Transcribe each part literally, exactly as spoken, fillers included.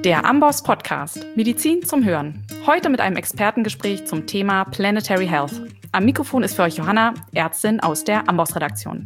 Der Amboss Podcast Medizin zum Hören. Heute mit einem Expertengespräch zum Thema Planetary Health. Am Mikrofon ist für euch Johanna, Ärztin aus der Amboss-Redaktion.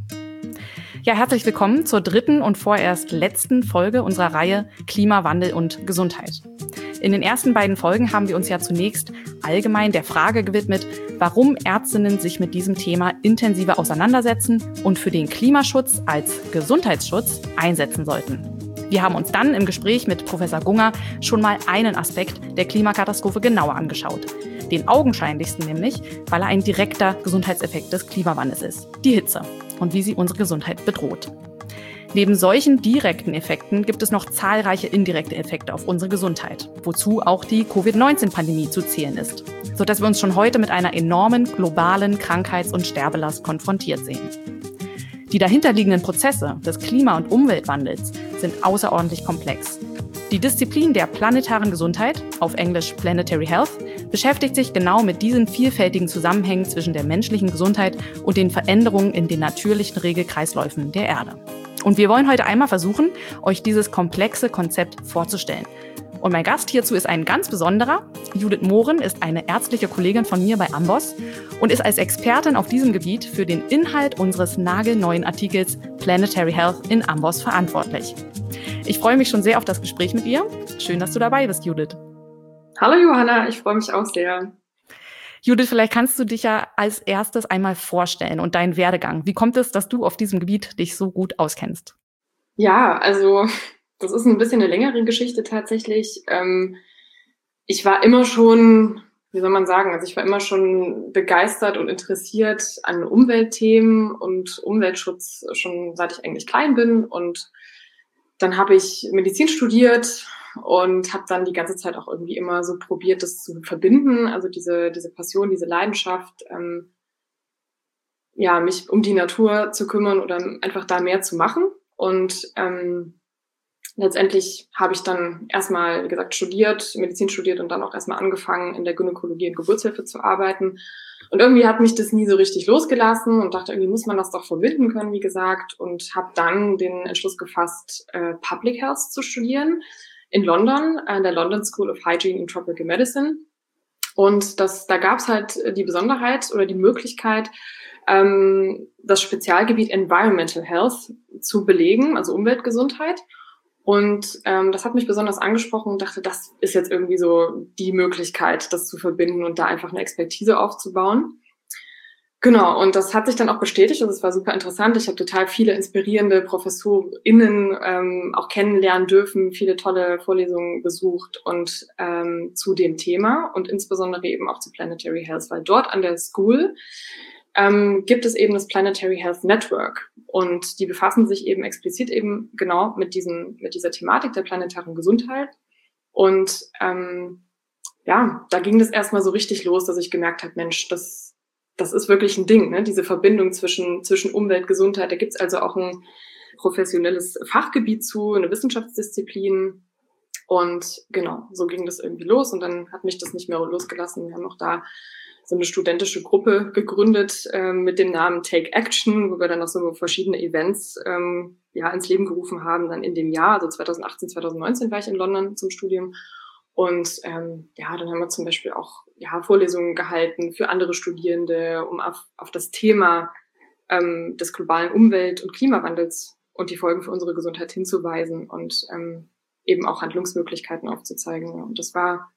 Ja, herzlich willkommen zur dritten und vorerst letzten Folge unserer Reihe Klimawandel und Gesundheit. In den ersten beiden Folgen haben wir uns ja zunächst allgemein der Frage gewidmet, warum Ärztinnen sich mit diesem Thema intensiver auseinandersetzen und für den Klimaschutz als Gesundheitsschutz einsetzen sollten. Wir haben uns dann im Gespräch mit Professor Gunger schon mal einen Aspekt der Klimakatastrophe genauer angeschaut. Den augenscheinlichsten nämlich, weil er ein direkter Gesundheitseffekt des Klimawandels ist, die Hitze und wie sie unsere Gesundheit bedroht. Neben solchen direkten Effekten gibt es noch zahlreiche indirekte Effekte auf unsere Gesundheit, wozu auch die Covid neunzehn Pandemie zu zählen ist, sodass wir uns schon heute mit einer enormen globalen Krankheits- und Sterbelast konfrontiert sehen. Die dahinterliegenden Prozesse des Klima- und Umweltwandels sind außerordentlich komplex. Die Disziplin der planetaren Gesundheit, auf Englisch Planetary Health, beschäftigt sich genau mit diesen vielfältigen Zusammenhängen zwischen der menschlichen Gesundheit und den Veränderungen in den natürlichen Regelkreisläufen der Erde. Und wir wollen heute einmal versuchen, euch dieses komplexe Konzept vorzustellen. Und mein Gast hierzu ist ein ganz besonderer. Judith Mohren ist eine ärztliche Kollegin von mir bei Amboss und ist als Expertin auf diesem Gebiet für den Inhalt unseres nagelneuen Artikels Planetary Health in Amboss verantwortlich. Ich freue mich schon sehr auf das Gespräch mit ihr. Schön, dass du dabei bist, Judith. Hallo Johanna, ich freue mich auch sehr. Judith, vielleicht kannst du dich ja als erstes einmal vorstellen und deinen Werdegang. Wie kommt es, dass du auf diesem Gebiet dich so gut auskennst? Ja, also das ist ein bisschen eine längere Geschichte tatsächlich. Ähm, ich war immer schon, wie soll man sagen, also ich war immer schon begeistert und interessiert an Umweltthemen und Umweltschutz schon seit ich eigentlich klein bin. Und dann habe ich Medizin studiert und habe dann die ganze Zeit auch irgendwie immer so probiert, das zu verbinden, also diese diese Passion, diese Leidenschaft, ähm, ja, mich um die Natur zu kümmern oder einfach da mehr zu machen. Und ähm, letztendlich habe ich dann erstmal, wie gesagt, studiert, Medizin studiert und dann auch erstmal angefangen, in der Gynäkologie und Geburtshilfe zu arbeiten. Und irgendwie hat mich das nie so richtig losgelassen und dachte, irgendwie muss man das doch verbinden können, wie gesagt, und habe dann den Entschluss gefasst, äh, Public Health zu studieren in London, an der London School of Hygiene and Tropical Medicine. Und das, da gab es halt die Besonderheit oder die Möglichkeit, ähm, das Spezialgebiet Environmental Health zu belegen, also Umweltgesundheit. Und ähm, das hat mich besonders angesprochen und dachte, das ist jetzt irgendwie so die Möglichkeit, das zu verbinden und da einfach eine Expertise aufzubauen. Genau, und das hat sich dann auch bestätigt und es war super interessant. Ich habe total viele inspirierende ProfessorInnen ähm, auch kennenlernen dürfen, viele tolle Vorlesungen besucht und ähm, zu dem Thema und insbesondere eben auch zu Planetary Health, weil dort an der School ähm, gibt es eben das Planetary Health Network und die befassen sich eben explizit eben genau mit diesen mit dieser Thematik der planetaren Gesundheit und ähm, ja, da ging das erstmal so richtig los, dass ich gemerkt habe, Mensch, das das ist wirklich ein Ding, ne? Diese Verbindung zwischen zwischen Umwelt, Gesundheit. Da gibt's also auch ein professionelles Fachgebiet zu, eine Wissenschaftsdisziplin. Und genau, so ging das irgendwie los. Und dann hat mich das nicht mehr losgelassen. Wir haben auch da so eine studentische Gruppe gegründet ähm, mit dem Namen Take Action, wo wir dann auch so verschiedene Events ähm, ja ins Leben gerufen haben. Dann in dem Jahr, also zwanzig achtzehn, zwanzig neunzehn war ich in London zum Studium. Und ähm, ja, dann haben wir zum Beispiel auch ja, Vorlesungen gehalten für andere Studierende, um auf, auf das Thema ähm, des globalen Umwelt- und Klimawandels und die Folgen für unsere Gesundheit hinzuweisen und ähm, eben auch Handlungsmöglichkeiten aufzuzeigen. Und das war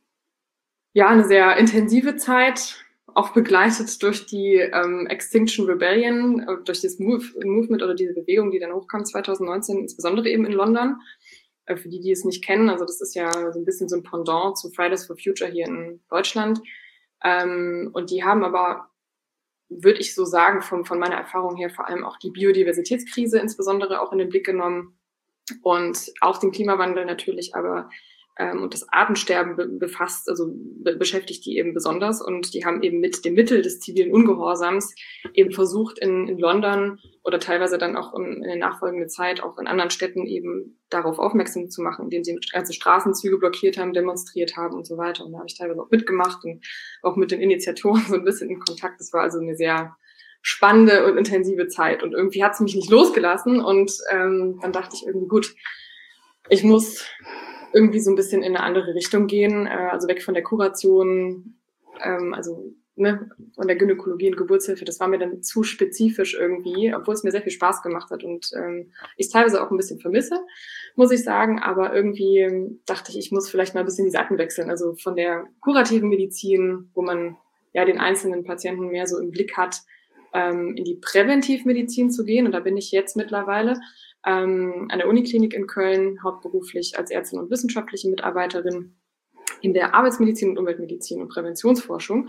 ja eine sehr intensive Zeit, auch begleitet durch die ähm, Extinction Rebellion, durch das Move, Movement oder diese Bewegung, die dann hochkam zwanzig neunzehn, insbesondere eben in London. Für die, die es nicht kennen, also das ist ja so ein bisschen so ein Pendant zu Fridays for Future hier in Deutschland. Ähm, und die haben aber, würde ich so sagen, vom, von meiner Erfahrung her vor allem auch die Biodiversitätskrise insbesondere auch in den Blick genommen und auch den Klimawandel natürlich, aber ähm, und das Artensterben be- befasst, also be- beschäftigt die eben besonders und die haben eben mit dem Mittel des zivilen Ungehorsams eben versucht in, in London oder teilweise dann auch in, in der nachfolgenden Zeit auch in anderen Städten eben darauf aufmerksam zu machen, indem sie ganze Straßenzüge blockiert haben, demonstriert haben und so weiter. Und da habe ich teilweise auch mitgemacht und auch mit den Initiatoren so ein bisschen in Kontakt. Das war also eine sehr spannende und intensive Zeit und irgendwie hat es mich nicht losgelassen und ähm, dann dachte ich irgendwie, gut, ich muss irgendwie so ein bisschen in eine andere Richtung gehen, äh, also weg von der Kuration, ähm, also ne, von der Gynäkologie und Geburtshilfe. Das war mir dann zu spezifisch irgendwie, obwohl es mir sehr viel Spaß gemacht hat und ähm, ich es teilweise auch ein bisschen vermisse, muss ich sagen. Aber irgendwie ähm, dachte ich, ich muss vielleicht mal ein bisschen die Seiten wechseln. Also von der kurativen Medizin, wo man ja den einzelnen Patienten mehr so im Blick hat, ähm, in die Präventivmedizin zu gehen. Und da bin ich jetzt mittlerweile ähm, an der Uniklinik in Köln, hauptberuflich als Ärztin und wissenschaftliche Mitarbeiterin in der Arbeitsmedizin und Umweltmedizin und Präventionsforschung.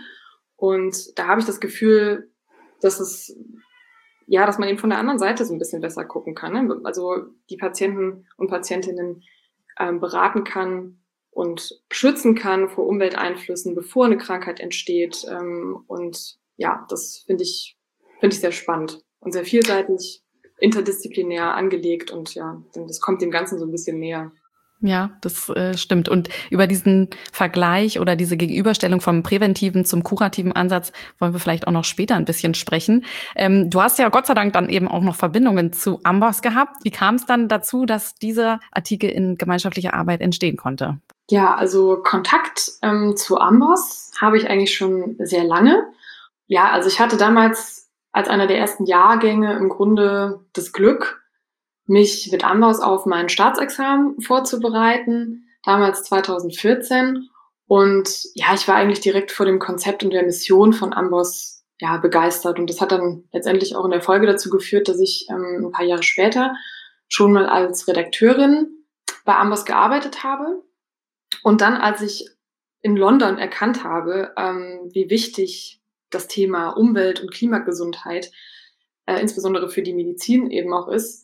Und da habe ich das Gefühl, dass es, ja, dass man eben von der anderen Seite so ein bisschen besser gucken kann. Ne? Also die Patienten und Patientinnen ähm, beraten kann und schützen kann vor Umwelteinflüssen, bevor eine Krankheit entsteht. Ähm, und ja, das finde ich, finde ich sehr spannend und sehr vielseitig, interdisziplinär angelegt und ja, das kommt dem Ganzen so ein bisschen näher. Ja, das äh, stimmt. Und über diesen Vergleich oder diese Gegenüberstellung vom präventiven zum kurativen Ansatz wollen wir vielleicht auch noch später ein bisschen sprechen. Ähm, du hast ja Gott sei Dank dann eben auch noch Verbindungen zu Amboss gehabt. Wie kam es dann dazu, dass dieser Artikel in gemeinschaftlicher Arbeit entstehen konnte? Ja, also Kontakt ähm, zu Amboss habe ich eigentlich schon sehr lange. Ja, also ich hatte damals als einer der ersten Jahrgänge im Grunde das Glück, mich mit Amboss auf mein Staatsexamen vorzubereiten, damals zwanzig vierzehn. Und ja, ich war eigentlich direkt vor dem Konzept und der Mission von Amboss ja, begeistert. Und das hat dann letztendlich auch in der Folge dazu geführt, dass ich ähm, ein paar Jahre später schon mal als Redakteurin bei Amboss gearbeitet habe. Und dann, als ich in London erkannt habe, ähm, wie wichtig das Thema Umwelt- und Klimagesundheit, äh, insbesondere für die Medizin eben auch ist,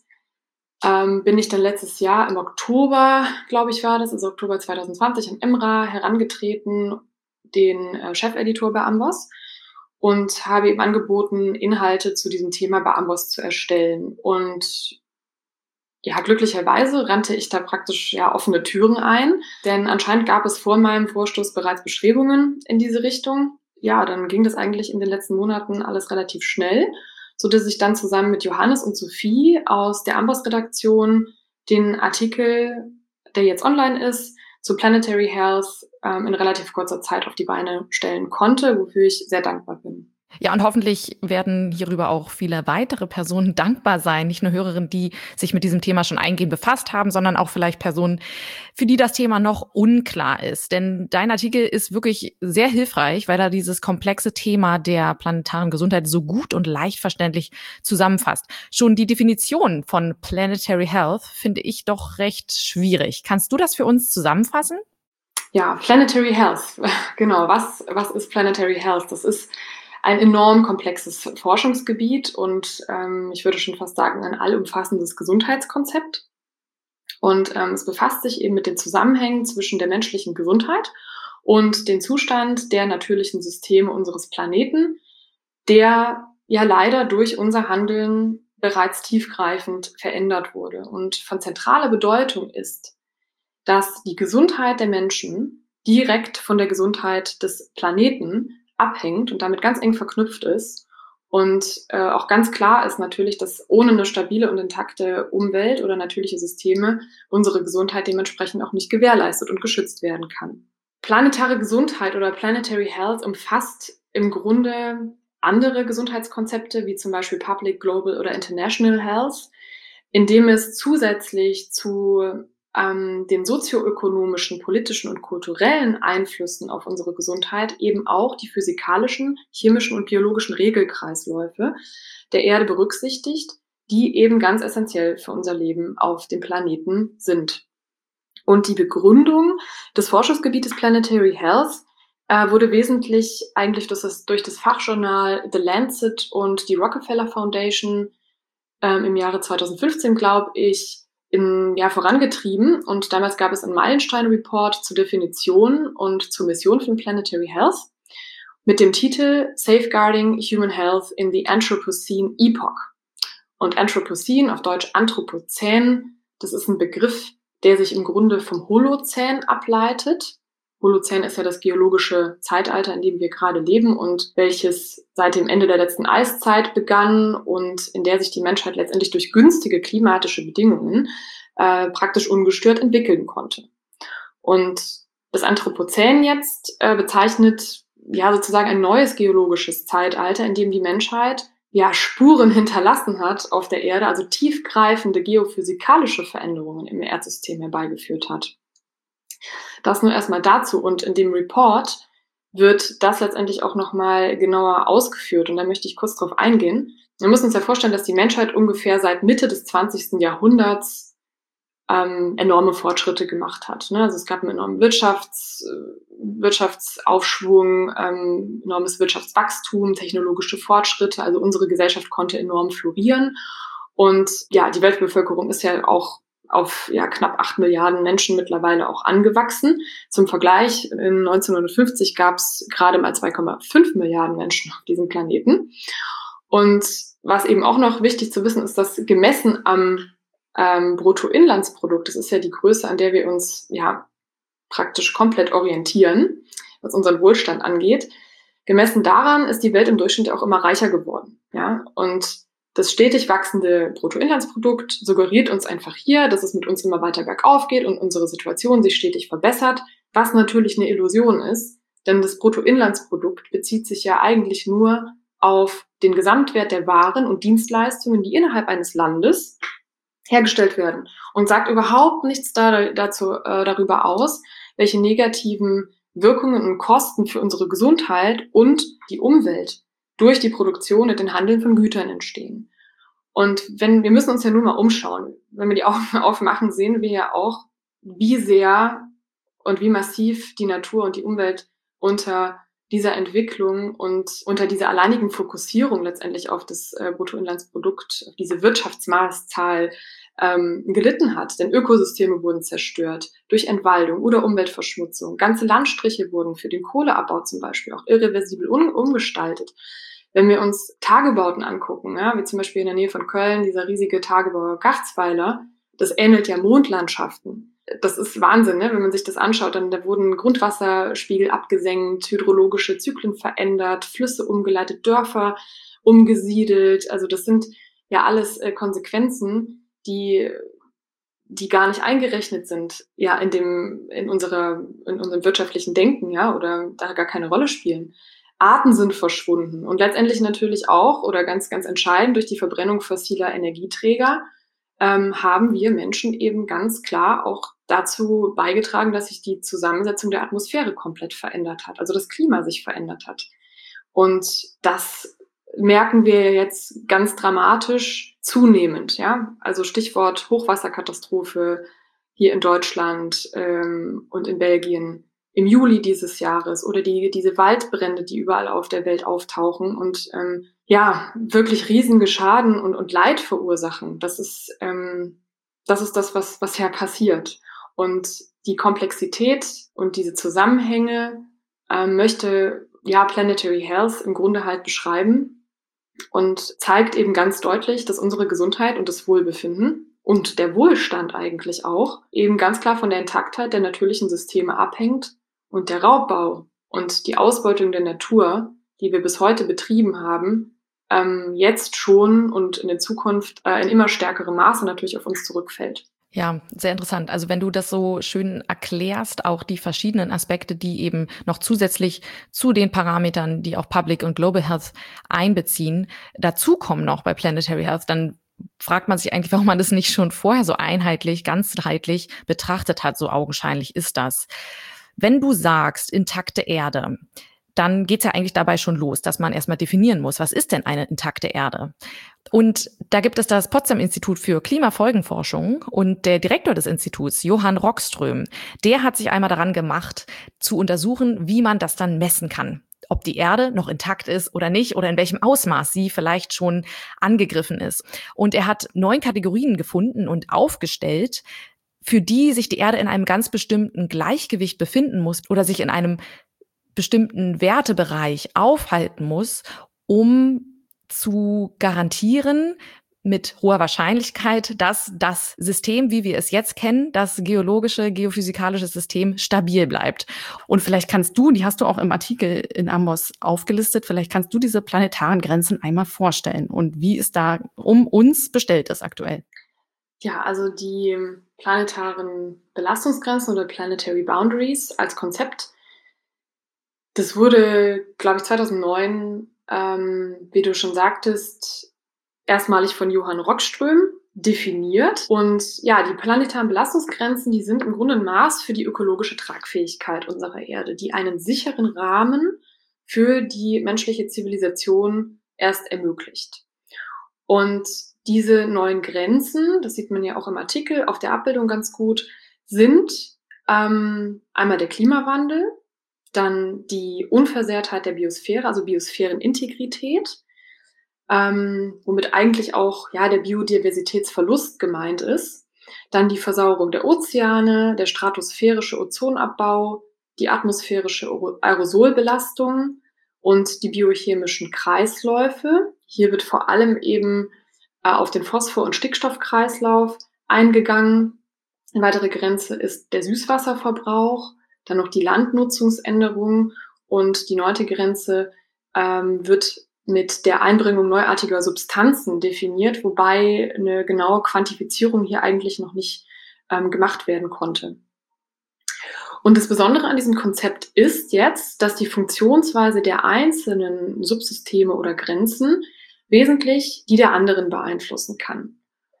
Ähm, bin ich dann letztes Jahr im Oktober, glaube ich war das, also Oktober zwanzig zwanzig, an EMRA herangetreten, den äh, Chefeditor bei Amboss, und habe ihm angeboten, Inhalte zu diesem Thema bei Amboss zu erstellen. Und ja, glücklicherweise rannte ich da praktisch ja offene Türen ein, denn anscheinend gab es vor meinem Vorstoß bereits Bestrebungen in diese Richtung. Ja, dann ging das eigentlich in den letzten Monaten alles relativ schnell, so dass ich dann zusammen mit Johannes und Sophie aus der Amboss-Redaktion den Artikel, der jetzt online ist, zu Planetary Health ähm, in relativ kurzer Zeit auf die Beine stellen konnte, wofür ich sehr dankbar bin. Ja, und hoffentlich werden hierüber auch viele weitere Personen dankbar sein. Nicht nur Hörerinnen, die sich mit diesem Thema schon eingehend befasst haben, sondern auch vielleicht Personen, für die das Thema noch unklar ist. Denn dein Artikel ist wirklich sehr hilfreich, weil er dieses komplexe Thema der planetaren Gesundheit so gut und leicht verständlich zusammenfasst. Schon die Definition von Planetary Health finde ich doch recht schwierig. Kannst du das für uns zusammenfassen? Ja, Planetary Health. Genau. Was, was ist Planetary Health? Das ist ein enorm komplexes Forschungsgebiet und ähm, ich würde schon fast sagen, ein allumfassendes Gesundheitskonzept. Und ähm, es befasst sich eben mit den Zusammenhängen zwischen der menschlichen Gesundheit und dem Zustand der natürlichen Systeme unseres Planeten, der ja leider durch unser Handeln bereits tiefgreifend verändert wurde. Und von zentraler Bedeutung ist, dass die Gesundheit der Menschen direkt von der Gesundheit des Planeten abhängt und damit ganz eng verknüpft ist. Und äh, auch ganz klar ist natürlich, dass ohne eine stabile und intakte Umwelt oder natürliche Systeme unsere Gesundheit dementsprechend auch nicht gewährleistet und geschützt werden kann. Planetare Gesundheit oder Planetary Health umfasst im Grunde andere Gesundheitskonzepte, wie zum Beispiel Public, Global oder International Health, indem es zusätzlich zu ähm, den sozioökonomischen, politischen und kulturellen Einflüssen auf unsere Gesundheit eben auch die physikalischen, chemischen und biologischen Regelkreisläufe der Erde berücksichtigt, die eben ganz essentiell für unser Leben auf dem Planeten sind. Und die Begründung des Forschungsgebietes Planetary Health äh, wurde wesentlich eigentlich durch das, durch das Fachjournal The Lancet und die Rockefeller Foundation ähm, im Jahre zwanzig fünfzehn, glaube ich, in, ja, vorangetrieben. Und damals gab es einen Meilenstein-Report zur Definition und zur Mission von Planetary Health mit dem Titel Safeguarding Human Health in the Anthropocene Epoch. Und Anthropocene, auf Deutsch Anthropozän, das ist ein Begriff, der sich im Grunde vom Holozän ableitet. Holozän ist ja das geologische Zeitalter, in dem wir gerade leben und welches seit dem Ende der letzten Eiszeit begann und in der sich die Menschheit letztendlich durch günstige klimatische Bedingungen äh, praktisch ungestört entwickeln konnte. Und das Anthropozän jetzt äh, bezeichnet ja sozusagen ein neues geologisches Zeitalter, in dem die Menschheit ja Spuren hinterlassen hat auf der Erde, also tiefgreifende geophysikalische Veränderungen im Erdsystem herbeigeführt hat. Das nur erstmal dazu. Und in dem Report wird das letztendlich auch nochmal genauer ausgeführt. Und da möchte ich kurz drauf eingehen. Wir müssen uns ja vorstellen, dass die Menschheit ungefähr seit Mitte des zwanzigsten Jahrhunderts ähm, enorme Fortschritte gemacht hat. Ne? Also es gab einen enormen Wirtschafts, Wirtschaftsaufschwung, ähm, enormes Wirtschaftswachstum, technologische Fortschritte. Also unsere Gesellschaft konnte enorm florieren. Und ja, die Weltbevölkerung ist ja auch auf ja, knapp acht Milliarden Menschen mittlerweile auch angewachsen. Zum Vergleich, in neunzehnhundertfünfzig gab es gerade mal zwei Komma fünf Milliarden Menschen auf diesem Planeten. Und was eben auch noch wichtig zu wissen ist, dass gemessen am ähm, Bruttoinlandsprodukt, das ist ja die Größe, an der wir uns ja praktisch komplett orientieren, was unseren Wohlstand angeht, gemessen daran ist die Welt im Durchschnitt auch immer reicher geworden. Ja? Und das stetig wachsende Bruttoinlandsprodukt suggeriert uns einfach hier, dass es mit uns immer weiter bergauf geht und unsere Situation sich stetig verbessert, was natürlich eine Illusion ist, denn das Bruttoinlandsprodukt bezieht sich ja eigentlich nur auf den Gesamtwert der Waren und Dienstleistungen, die innerhalb eines Landes hergestellt werden und sagt überhaupt nichts da, dazu, äh, darüber aus, welche negativen Wirkungen und Kosten für unsere Gesundheit und die Umwelt durch die Produktion und den Handeln von Gütern entstehen. Und wenn, wir müssen uns ja nur mal umschauen. Wenn wir die Augen aufmachen, sehen wir ja auch, wie sehr und wie massiv die Natur und die Umwelt unter dieser Entwicklung und unter dieser alleinigen Fokussierung letztendlich auf das äh, Bruttoinlandsprodukt, auf diese Wirtschaftsmaßzahl ähm, gelitten hat. Denn Ökosysteme wurden zerstört durch Entwaldung oder Umweltverschmutzung. Ganze Landstriche wurden für den Kohleabbau zum Beispiel auch irreversibel um, umgestaltet. Wenn wir uns Tagebauten angucken, ja, wie zum Beispiel in der Nähe von Köln, dieser riesige Tagebau Garzweiler, das ähnelt ja Mondlandschaften. Das ist Wahnsinn, ne? Wenn man sich das anschaut, dann da wurden Grundwasserspiegel abgesenkt, hydrologische Zyklen verändert, Flüsse umgeleitet, Dörfer umgesiedelt. Also das sind ja alles äh, Konsequenzen, die die gar nicht eingerechnet sind, ja, in dem in unserer in unserem wirtschaftlichen Denken, ja, oder da gar keine Rolle spielen. Arten sind verschwunden und letztendlich natürlich auch oder ganz ganz entscheidend durch die Verbrennung fossiler Energieträger ähm, haben wir Menschen eben ganz klar auch dazu beigetragen, dass sich die Zusammensetzung der Atmosphäre komplett verändert hat, also das Klima sich verändert hat. Und das merken wir jetzt ganz dramatisch zunehmend, ja. Also Stichwort Hochwasserkatastrophe hier in Deutschland ähm, und in Belgien im Juli dieses Jahres oder die diese Waldbrände, die überall auf der Welt auftauchen und ähm, ja wirklich riesige Schaden und, und Leid verursachen. Das ist ähm, das ist das, was was ja passiert. Und die Komplexität und diese Zusammenhänge ähm, möchte ja Planetary Health im Grunde halt beschreiben und zeigt eben ganz deutlich, dass unsere Gesundheit und das Wohlbefinden und der Wohlstand eigentlich auch eben ganz klar von der Intaktheit der natürlichen Systeme abhängt und der Raubbau und die Ausbeutung der Natur, die wir bis heute betrieben haben, ähm, jetzt schon und in der Zukunft äh, in immer stärkerem Maße natürlich auf uns zurückfällt. Ja, sehr interessant. Also wenn du das so schön erklärst, auch die verschiedenen Aspekte, die eben noch zusätzlich zu den Parametern, die auch Public und Global Health einbeziehen, dazukommen noch bei Planetary Health, dann fragt man sich eigentlich, warum man das nicht schon vorher so einheitlich, ganzheitlich betrachtet hat. So augenscheinlich ist das. Wenn du sagst, intakte Erde, dann geht's ja eigentlich dabei schon los, dass man erstmal definieren muss, was ist denn eine intakte Erde? Und da gibt es das Potsdam-Institut für Klimafolgenforschung und der Direktor des Instituts, Johann Rockström, der hat sich einmal daran gemacht, zu untersuchen, wie man das dann messen kann. Ob die Erde noch intakt ist oder nicht oder in welchem Ausmaß sie vielleicht schon angegriffen ist. Und er hat neun Kategorien gefunden und aufgestellt, für die sich die Erde in einem ganz bestimmten Gleichgewicht befinden muss oder sich in einem bestimmten Wertebereich aufhalten muss, um zu garantieren mit hoher Wahrscheinlichkeit, dass das System, wie wir es jetzt kennen, das geologische, geophysikalische System stabil bleibt. Und vielleicht kannst du, die hast du auch im Artikel in Amboss aufgelistet, vielleicht kannst du diese planetaren Grenzen einmal vorstellen und wie es da um uns bestellt ist aktuell. Ja, also die planetaren Belastungsgrenzen oder Planetary Boundaries als Konzept. Das wurde, glaube ich, zweitausendneun, ähm, wie du schon sagtest, erstmalig von Johann Rockström definiert. Und ja, die planetaren Belastungsgrenzen, die sind im Grunde ein Maß für die ökologische Tragfähigkeit unserer Erde, die einen sicheren Rahmen für die menschliche Zivilisation erst ermöglicht. Und diese neuen Grenzen, das sieht man ja auch im Artikel auf der Abbildung ganz gut, sind ähm, einmal der Klimawandel, dann die Unversehrtheit der Biosphäre, also Biosphärenintegrität, ähm, womit eigentlich auch ja der Biodiversitätsverlust gemeint ist. Dann die Versauerung der Ozeane, der stratosphärische Ozonabbau, die atmosphärische Aerosolbelastung und die biochemischen Kreisläufe. Hier wird vor allem eben äh, auf den Phosphor- und Stickstoffkreislauf eingegangen. Eine weitere Grenze ist der Süßwasserverbrauch, dann noch die Landnutzungsänderung und die neunte Grenze ähm, wird mit der Einbringung neuartiger Substanzen definiert, wobei eine genaue Quantifizierung hier eigentlich noch nicht ähm, gemacht werden konnte. Und das Besondere an diesem Konzept ist jetzt, dass die Funktionsweise der einzelnen Subsysteme oder Grenzen wesentlich die der anderen beeinflussen kann.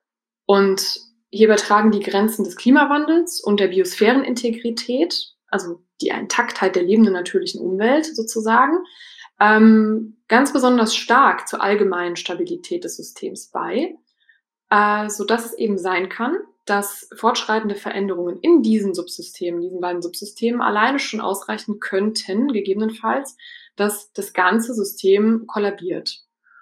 Und hier übertragen die Grenzen des Klimawandels und der Biosphärenintegrität, also die Intaktheit der lebenden natürlichen Umwelt sozusagen, ähm, ganz besonders stark zur allgemeinen Stabilität des Systems bei, äh, sodass es eben sein kann, dass fortschreitende Veränderungen in diesen Subsystemen, diesen beiden Subsystemen alleine schon ausreichen könnten, gegebenenfalls, dass das ganze System kollabiert.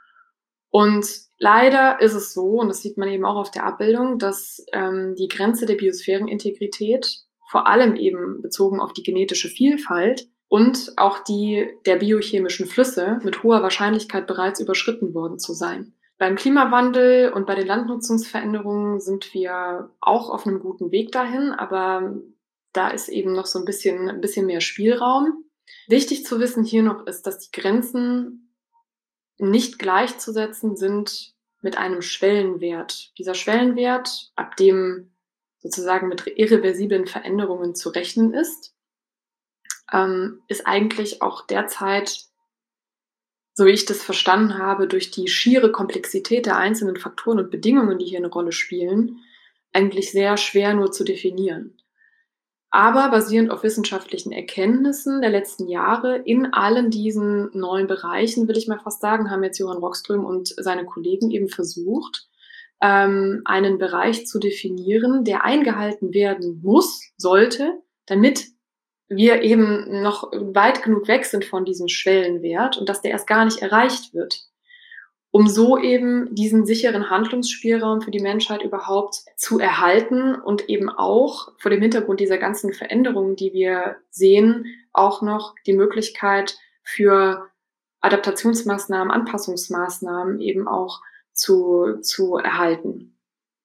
Und leider ist es so, und das sieht man eben auch auf der Abbildung, dass ähm, die Grenze der Biosphärenintegrität vor allem eben bezogen auf die genetische Vielfalt und auch die der biochemischen Flüsse mit hoher Wahrscheinlichkeit bereits überschritten worden zu sein. Beim Klimawandel und bei den Landnutzungsveränderungen sind wir auch auf einem guten Weg dahin, aber da ist eben noch so ein bisschen, ein bisschen mehr Spielraum. Wichtig zu wissen hier noch ist, dass die Grenzen nicht gleichzusetzen sind mit einem Schwellenwert. Dieser Schwellenwert, ab dem sozusagen mit irreversiblen Veränderungen zu rechnen ist, ähm, ist eigentlich auch derzeit, so wie ich das verstanden habe, durch die schiere Komplexität der einzelnen Faktoren und Bedingungen, die hier eine Rolle spielen, eigentlich sehr schwer nur zu definieren. Aber basierend auf wissenschaftlichen Erkenntnissen der letzten Jahre in allen diesen neuen Bereichen, will ich mal fast sagen, haben jetzt Johann Rockström und seine Kollegen eben versucht, ähm, einen Bereich zu definieren, der eingehalten werden muss, sollte, damit wir eben noch weit genug weg sind von diesem Schwellenwert und dass der erst gar nicht erreicht wird, um so eben diesen sicheren Handlungsspielraum für die Menschheit überhaupt zu erhalten und eben auch vor dem Hintergrund dieser ganzen Veränderungen, die wir sehen, auch noch die Möglichkeit für Adaptationsmaßnahmen, Anpassungsmaßnahmen eben auch zu, zu erhalten.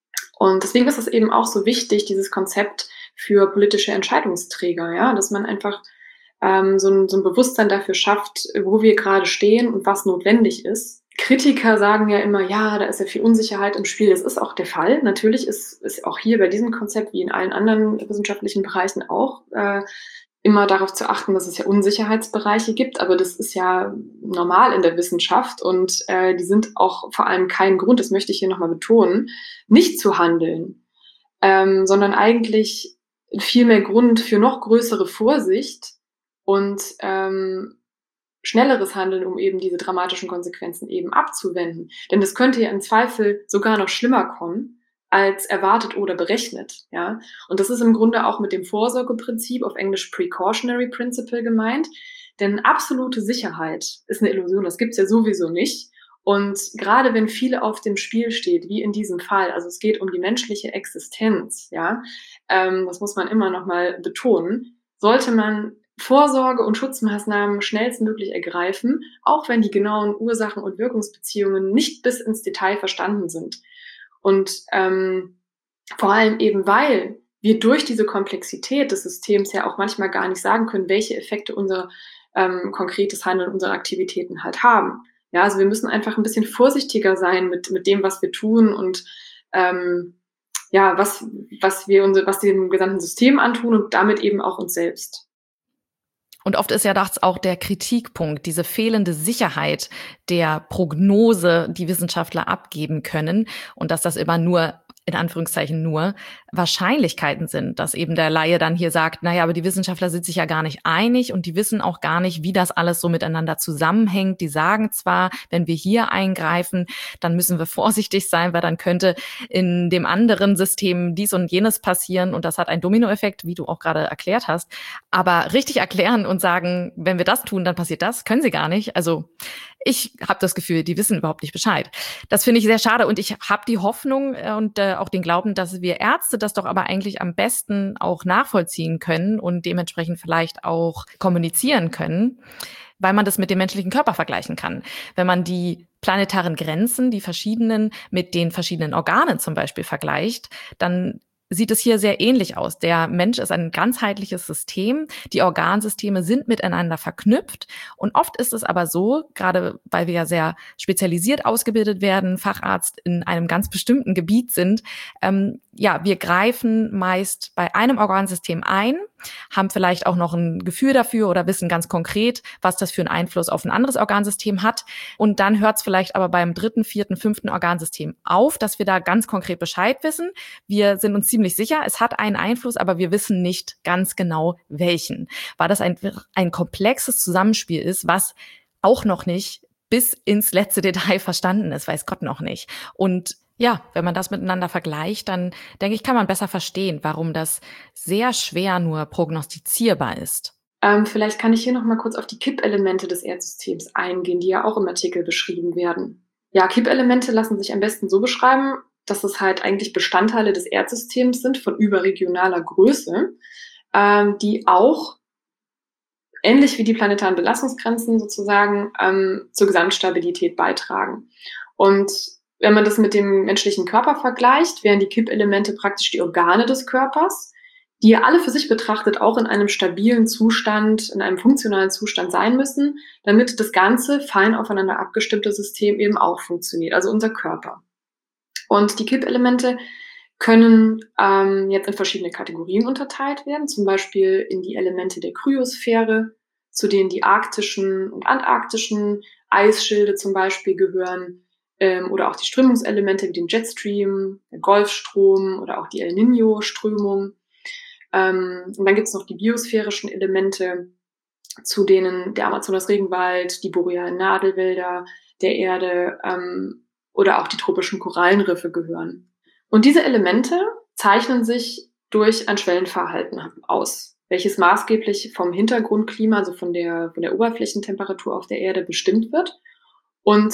Und deswegen ist es eben auch so wichtig, dieses Konzept für politische Entscheidungsträger, ja, dass man einfach ähm, so, ein, so ein Bewusstsein dafür schafft, wo wir gerade stehen und was notwendig ist. Kritiker sagen ja immer, ja, da ist ja viel Unsicherheit im Spiel. Das ist auch der Fall. Natürlich ist, ist auch hier bei diesem Konzept, wie in allen anderen wissenschaftlichen Bereichen auch, äh, immer darauf zu achten, dass es ja Unsicherheitsbereiche gibt, aber das ist ja normal in der Wissenschaft und äh, die sind auch vor allem kein Grund, das möchte ich hier nochmal betonen, nicht zu handeln, ähm, sondern eigentlich viel mehr Grund für noch größere Vorsicht und ähm, schnelleres Handeln, um eben diese dramatischen Konsequenzen eben abzuwenden. Denn das könnte ja im Zweifel sogar noch schlimmer kommen, als erwartet oder berechnet, ja. Und das ist im Grunde auch mit dem Vorsorgeprinzip, auf Englisch Precautionary Principle gemeint, denn absolute Sicherheit ist eine Illusion, das gibt's ja sowieso nicht. Und gerade wenn viel auf dem Spiel steht, wie in diesem Fall, also es geht um die menschliche Existenz, ja, ähm, das muss man immer noch mal betonen, sollte man Vorsorge- und Schutzmaßnahmen schnellstmöglich ergreifen, auch wenn die genauen Ursachen und Wirkungsbeziehungen nicht bis ins Detail verstanden sind. Und ähm, vor allem eben, weil wir durch diese Komplexität des Systems ja auch manchmal gar nicht sagen können, welche Effekte unser ähm, konkretes Handeln, unsere Aktivitäten halt haben. Ja, also wir müssen einfach ein bisschen vorsichtiger sein mit, mit dem, was wir tun und ähm, ja, was, was wir uns, was dem gesamten System antun und damit eben auch uns selbst. Und oft ist ja das auch der Kritikpunkt, diese fehlende Sicherheit der Prognose, die Wissenschaftler abgeben können und dass das immer nur, in Anführungszeichen nur, Wahrscheinlichkeiten sind, dass eben der Laie dann hier sagt, naja, aber die Wissenschaftler sind sich ja gar nicht einig und die wissen auch gar nicht, wie das alles so miteinander zusammenhängt. Die sagen zwar, wenn wir hier eingreifen, dann müssen wir vorsichtig sein, weil dann könnte in dem anderen System dies und jenes passieren und das hat einen Dominoeffekt, wie du auch gerade erklärt hast. Aber richtig erklären und sagen, wenn wir das tun, dann passiert das, können sie gar nicht. Also ich habe das Gefühl, die wissen überhaupt nicht Bescheid. Das finde ich sehr schade und ich habe die Hoffnung und äh, auch den Glauben, dass wir Ärzte das doch aber eigentlich am besten auch nachvollziehen können und dementsprechend vielleicht auch kommunizieren können, weil man das mit dem menschlichen Körper vergleichen kann. Wenn man die planetaren Grenzen, die verschiedenen, mit den verschiedenen Organen zum Beispiel vergleicht, dann sieht es hier sehr ähnlich aus. Der Mensch ist ein ganzheitliches System. Die Organsysteme sind miteinander verknüpft. Und oft ist es aber so, gerade weil wir ja sehr spezialisiert ausgebildet werden, Facharzt in einem ganz bestimmten Gebiet sind, ähm, ja, wir greifen meist bei einem Organsystem ein, haben vielleicht auch noch ein Gefühl dafür oder wissen ganz konkret, was das für einen Einfluss auf ein anderes Organsystem hat. Und dann hört es vielleicht aber beim dritten, vierten, fünften Organsystem auf, dass wir da ganz konkret Bescheid wissen. Wir sind uns ziemlich sicher, es hat einen Einfluss, aber wir wissen nicht ganz genau welchen. Weil das ein, ein komplexes Zusammenspiel ist, was auch noch nicht bis ins letzte Detail verstanden ist, weiß Gott noch nicht. Und ja, wenn man das miteinander vergleicht, dann denke ich, kann man besser verstehen, warum das sehr schwer nur prognostizierbar ist. Ähm, vielleicht kann ich hier noch mal kurz auf die Kippelemente des Erdsystems eingehen, die ja auch im Artikel beschrieben werden. Ja, Kippelemente lassen sich am besten so beschreiben, dass es halt eigentlich Bestandteile des Erdsystems sind von überregionaler Größe, ähm, die auch ähnlich wie die planetaren Belastungsgrenzen sozusagen ähm, zur Gesamtstabilität beitragen. Und wenn man das mit dem menschlichen Körper vergleicht, wären die Kippelemente praktisch die Organe des Körpers, die ja alle für sich betrachtet auch in einem stabilen Zustand, in einem funktionalen Zustand sein müssen, damit das ganze fein aufeinander abgestimmte System eben auch funktioniert, also unser Körper. Und die Kippelemente können ähm, jetzt in verschiedene Kategorien unterteilt werden, zum Beispiel in die Elemente der Kryosphäre, zu denen die arktischen und antarktischen Eisschilde zum Beispiel gehören, ähm, oder auch die Strömungselemente wie den Jetstream, der Golfstrom oder auch die El Niño-Strömung. Ähm, und dann gibt es noch die biosphärischen Elemente, zu denen der Amazonas-Regenwald, die borealen Nadelwälder der Erde ähm, oder auch die tropischen Korallenriffe gehören. Und diese Elemente zeichnen sich durch ein Schwellenverhalten aus, welches maßgeblich vom Hintergrundklima, also von der, von der Oberflächentemperatur auf der Erde bestimmt wird. Und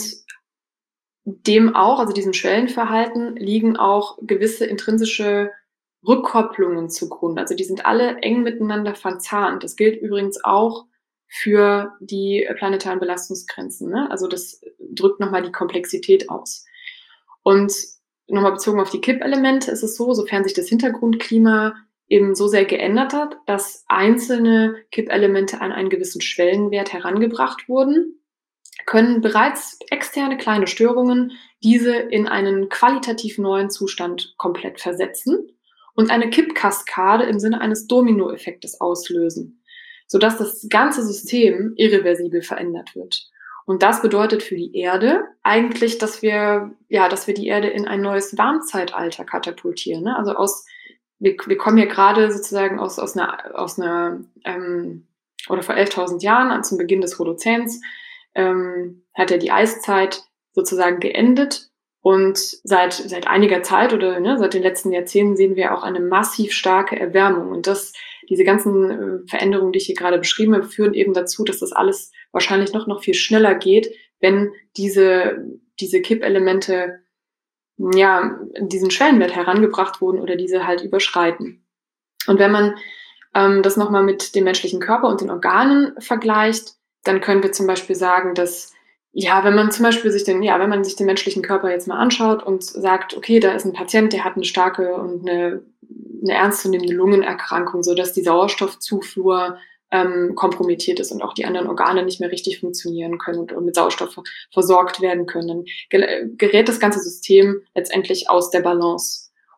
dem auch, also diesem Schwellenverhalten, liegen auch gewisse intrinsische Rückkopplungen zugrunde. Also die sind alle eng miteinander verzahnt. Das gilt übrigens auch für die planetaren Belastungsgrenzen, ne? Also das drückt nochmal die Komplexität aus. Und nochmal bezogen auf die Kippelemente ist es so, sofern sich das Hintergrundklima eben so sehr geändert hat, dass einzelne Kippelemente an einen gewissen Schwellenwert herangebracht wurden, können bereits externe kleine Störungen diese in einen qualitativ neuen Zustand komplett versetzen und eine Kippkaskade im Sinne eines Dominoeffektes auslösen, sodass das ganze System irreversibel verändert wird. Und das bedeutet für die Erde eigentlich, dass wir, ja, dass wir die Erde in ein neues Warmzeitalter katapultieren. Ne? Also aus, wir, wir kommen hier gerade sozusagen aus, aus einer, aus einer, ähm, oder vor elftausend Jahren, zum Beginn des Holozäns, ähm, hat ja die Eiszeit sozusagen geendet. Und seit, seit einiger Zeit oder ne, seit den letzten Jahrzehnten sehen wir auch eine massiv starke Erwärmung. Und das, diese ganzen äh, Veränderungen, die ich hier gerade beschrieben habe, führen eben dazu, dass das alles wahrscheinlich noch, noch viel schneller geht, wenn diese, diese Kippelemente ja, in diesen Schwellenwert herangebracht wurden oder diese halt überschreiten. Und wenn man ähm, das nochmal mit dem menschlichen Körper und den Organen vergleicht, dann können wir zum Beispiel sagen, dass ja, wenn man zum Beispiel sich den, ja, wenn man sich den menschlichen Körper jetzt mal anschaut und sagt, okay, da ist ein Patient, der hat eine starke und eine, eine ernstzunehmende Lungenerkrankung, so dass die Sauerstoffzufuhr ähm, kompromittiert ist und auch die anderen Organe nicht mehr richtig funktionieren können und, und mit Sauerstoff versorgt werden können, dann gerät das ganze System letztendlich aus der Balance.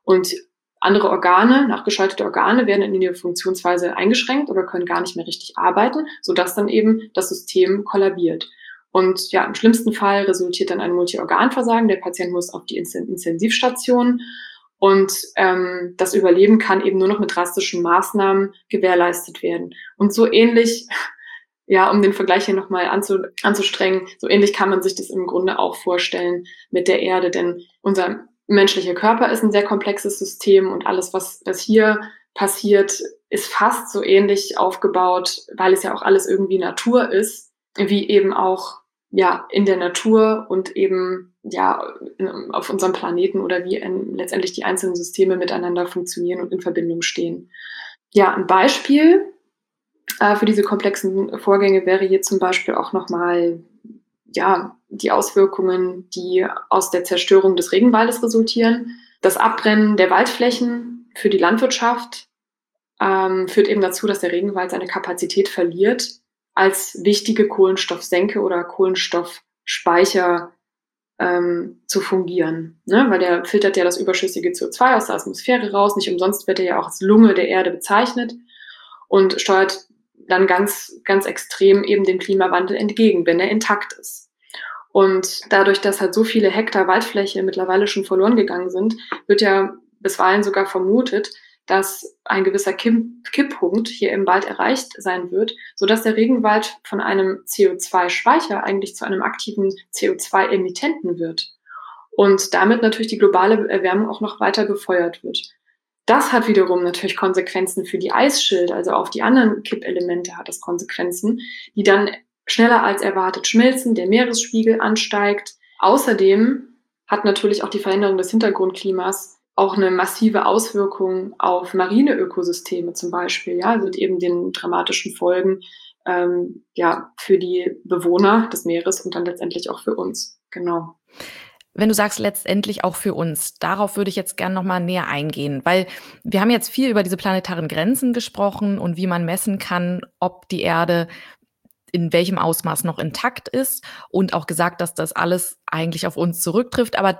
Und andere Organe, nachgeschaltete Organe, werden in ihrer Funktionsweise eingeschränkt oder können gar nicht mehr richtig arbeiten, sodass dann eben das System kollabiert. Und ja, im schlimmsten Fall resultiert dann ein Multiorganversagen. Der Patient muss auf die Intensivstation und ähm, das Überleben kann eben nur noch mit drastischen Maßnahmen gewährleistet werden. Und so ähnlich, ja, um den Vergleich hier nochmal anzu, anzustrengen, so ähnlich kann man sich das im Grunde auch vorstellen mit der Erde, denn unser menschlicher Körper ist ein sehr komplexes System und alles, was, was hier passiert, ist fast so ähnlich aufgebaut, weil es ja auch alles irgendwie Natur ist, wie eben auch ja in der Natur und eben ja in, auf unserem Planeten oder wie in, letztendlich die einzelnen Systeme miteinander funktionieren und in Verbindung stehen. Ja, ein Beispiel äh, für diese komplexen Vorgänge wäre hier zum Beispiel auch nochmal ja, die Auswirkungen, die aus der Zerstörung des Regenwaldes resultieren. Das Abbrennen der Waldflächen für die Landwirtschaft ähm, führt eben dazu, dass der Regenwald seine Kapazität verliert, als wichtige Kohlenstoffsenke oder Kohlenstoffspeicher ähm, zu fungieren. Ne? Weil der filtert ja das überschüssige C O zwei aus der Atmosphäre raus. Nicht umsonst wird er ja auch als Lunge der Erde bezeichnet und steuert dann ganz, ganz extrem eben dem Klimawandel entgegen, wenn er intakt ist. Und dadurch, dass halt so viele Hektar Waldfläche mittlerweile schon verloren gegangen sind, wird ja bisweilen sogar vermutet, dass ein gewisser Kipp- Kipppunkt hier im Wald erreicht sein wird, sodass der Regenwald von einem C O zwei Speicher eigentlich zu einem aktiven C O zwei Emittenten wird. Und damit natürlich die globale Erwärmung auch noch weiter befeuert wird. Das hat wiederum natürlich Konsequenzen für die Eisschild, also auf die anderen Kippelemente hat es Konsequenzen, die dann schneller als erwartet schmelzen, der Meeresspiegel ansteigt. Außerdem hat natürlich auch die Veränderung des Hintergrundklimas auch eine massive Auswirkung auf marine Ökosysteme zum Beispiel, ja, mit eben den dramatischen Folgen ähm, ja, für die Bewohner des Meeres und dann letztendlich auch für uns. Genau. Wenn du sagst, letztendlich auch für uns, darauf würde ich jetzt gerne noch mal näher eingehen, weil wir haben jetzt viel über diese planetaren Grenzen gesprochen und wie man messen kann, ob die Erde in welchem Ausmaß noch intakt ist und auch gesagt, dass das alles eigentlich auf uns zurücktrifft. Aber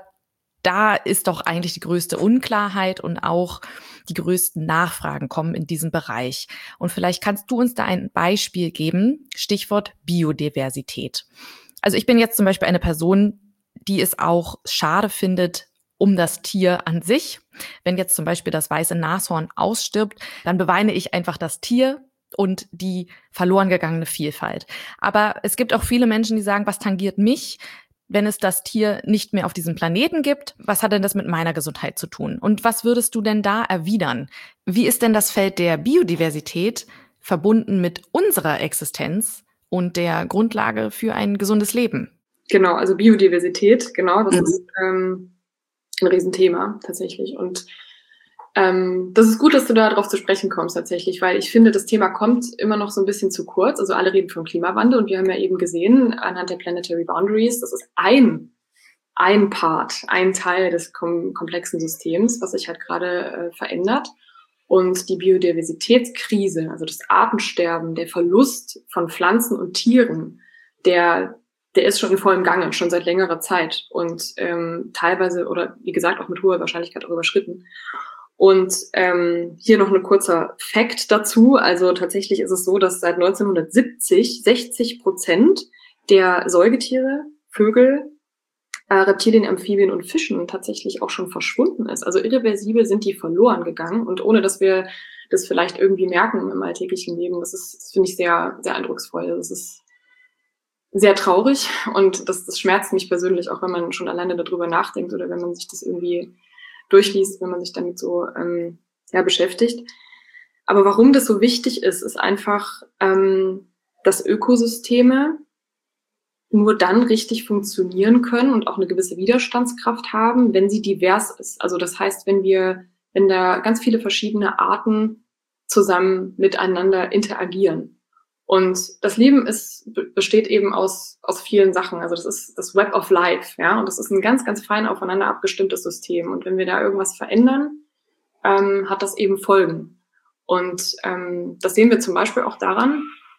da ist doch eigentlich die größte Unklarheit und auch die größten Nachfragen kommen in diesem Bereich. Und vielleicht kannst du uns da ein Beispiel geben, Stichwort Biodiversität. Also ich bin jetzt zum Beispiel eine Person, die es auch schade findet um das Tier an sich. Wenn jetzt zum Beispiel das weiße Nashorn ausstirbt, dann beweine ich einfach das Tier und die verloren gegangene Vielfalt. Aber es gibt auch viele Menschen, die sagen, was tangiert mich, wenn es das Tier nicht mehr auf diesem Planeten gibt? Was hat denn das mit meiner Gesundheit zu tun? Und was würdest du denn da erwidern? Wie ist denn das Feld der Biodiversität verbunden mit unserer Existenz und der Grundlage für ein gesundes Leben? Genau, also Biodiversität, genau, das mhm. ist ähm, ein Riesenthema tatsächlich. Und ähm, das ist gut, dass du da drauf zu sprechen kommst tatsächlich, weil ich finde, das Thema kommt immer noch so ein bisschen zu kurz. Also alle reden vom Klimawandel und wir haben ja eben gesehen, anhand der Planetary Boundaries, das ist ein, ein Part, ein Teil des kom- komplexen Systems, was sich halt gerade äh, verändert. Und die Biodiversitätskrise, also das Artensterben, der Verlust von Pflanzen und Tieren, der der ist schon in vollem Gange, schon seit längerer Zeit und ähm, teilweise oder wie gesagt auch mit hoher Wahrscheinlichkeit auch überschritten. Und ähm, hier noch ein kurzer Fact dazu. Also tatsächlich ist es so, dass seit neunzehnhundertsiebzig sechzig Prozent der Säugetiere, Vögel, äh, Reptilien, Amphibien und Fischen tatsächlich auch schon verschwunden ist. Also irreversibel sind die verloren gegangen und ohne, dass wir das vielleicht irgendwie merken im alltäglichen Leben. Das ist, das finde ich sehr, sehr eindrucksvoll. Das ist sehr traurig und das, das schmerzt mich persönlich, auch wenn man schon alleine darüber nachdenkt oder wenn man sich das irgendwie durchliest, wenn man sich damit so ähm, ja, beschäftigt. Aber warum das so wichtig ist, ist einfach, ähm, dass Ökosysteme nur dann richtig funktionieren können und auch eine gewisse Widerstandskraft haben, wenn sie divers ist. Also das heißt, wenn wir, wenn da ganz viele verschiedene Arten zusammen miteinander interagieren. Und das Leben ist, besteht eben aus, aus vielen Sachen. Also das ist das Web of Life, ja. Und das ist ein ganz, ganz fein aufeinander abgestimmtes System. Und wenn wir da irgendwas verändern, ähm, hat das eben Folgen. Und ähm, das sehen wir zum Beispiel auch daran,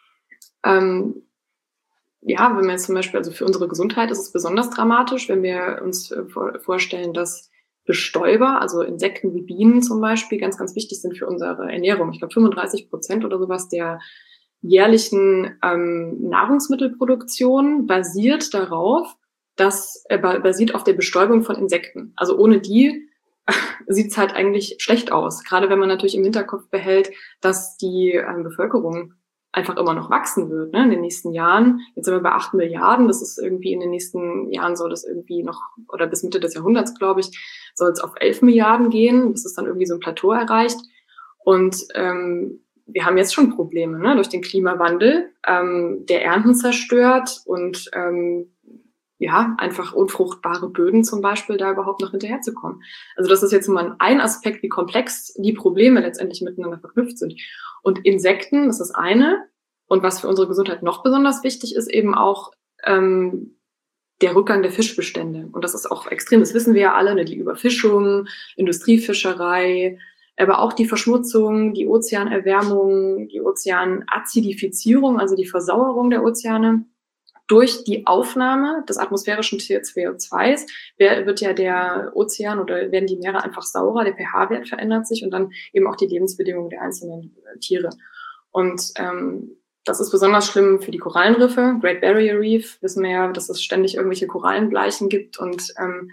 ähm, ja, wenn wir jetzt zum Beispiel, also für unsere Gesundheit ist es besonders dramatisch, wenn wir uns äh, vorstellen, dass Bestäuber, also Insekten wie Bienen zum Beispiel, ganz, ganz wichtig sind für unsere Ernährung. Ich glaube, fünfunddreißig Prozent oder sowas der jährlichen ähm, Nahrungsmittelproduktion basiert darauf, dass äh, basiert auf der Bestäubung von Insekten. Also ohne die sieht's halt eigentlich schlecht aus. Gerade wenn man natürlich im Hinterkopf behält, dass die ähm, Bevölkerung einfach immer noch wachsen wird, ne, in den nächsten Jahren. Jetzt sind wir bei acht Milliarden. Das ist irgendwie in den nächsten Jahren soll das irgendwie noch, oder bis Mitte des Jahrhunderts, glaube ich, soll es auf elf Milliarden gehen, bis es dann irgendwie so ein Plateau erreicht. Und ähm, wir haben jetzt schon Probleme, ne, durch den Klimawandel, ähm, der Ernten zerstört und ähm, ja, einfach unfruchtbare Böden zum Beispiel, da überhaupt noch hinterherzukommen. Also das ist jetzt mal ein Aspekt, wie komplex die Probleme letztendlich miteinander verknüpft sind. Und Insekten, das ist das eine. Und was für unsere Gesundheit noch besonders wichtig ist, eben auch ähm, der Rückgang der Fischbestände. Und das ist auch extrem, das wissen wir ja alle, ne, die Überfischung, Industriefischerei, aber auch die Verschmutzung, die Ozeanerwärmung, die Ozeanazidifizierung, also die Versauerung der Ozeane. Durch die Aufnahme des atmosphärischen C O zwei wird ja der Ozean oder werden die Meere einfach saurer, der pH-Wert verändert sich und dann eben auch die Lebensbedingungen der einzelnen Tiere. Und ähm, das ist besonders schlimm für die Korallenriffe. Great Barrier Reef wissen wir ja, dass es ständig irgendwelche Korallenbleichen gibt und ähm,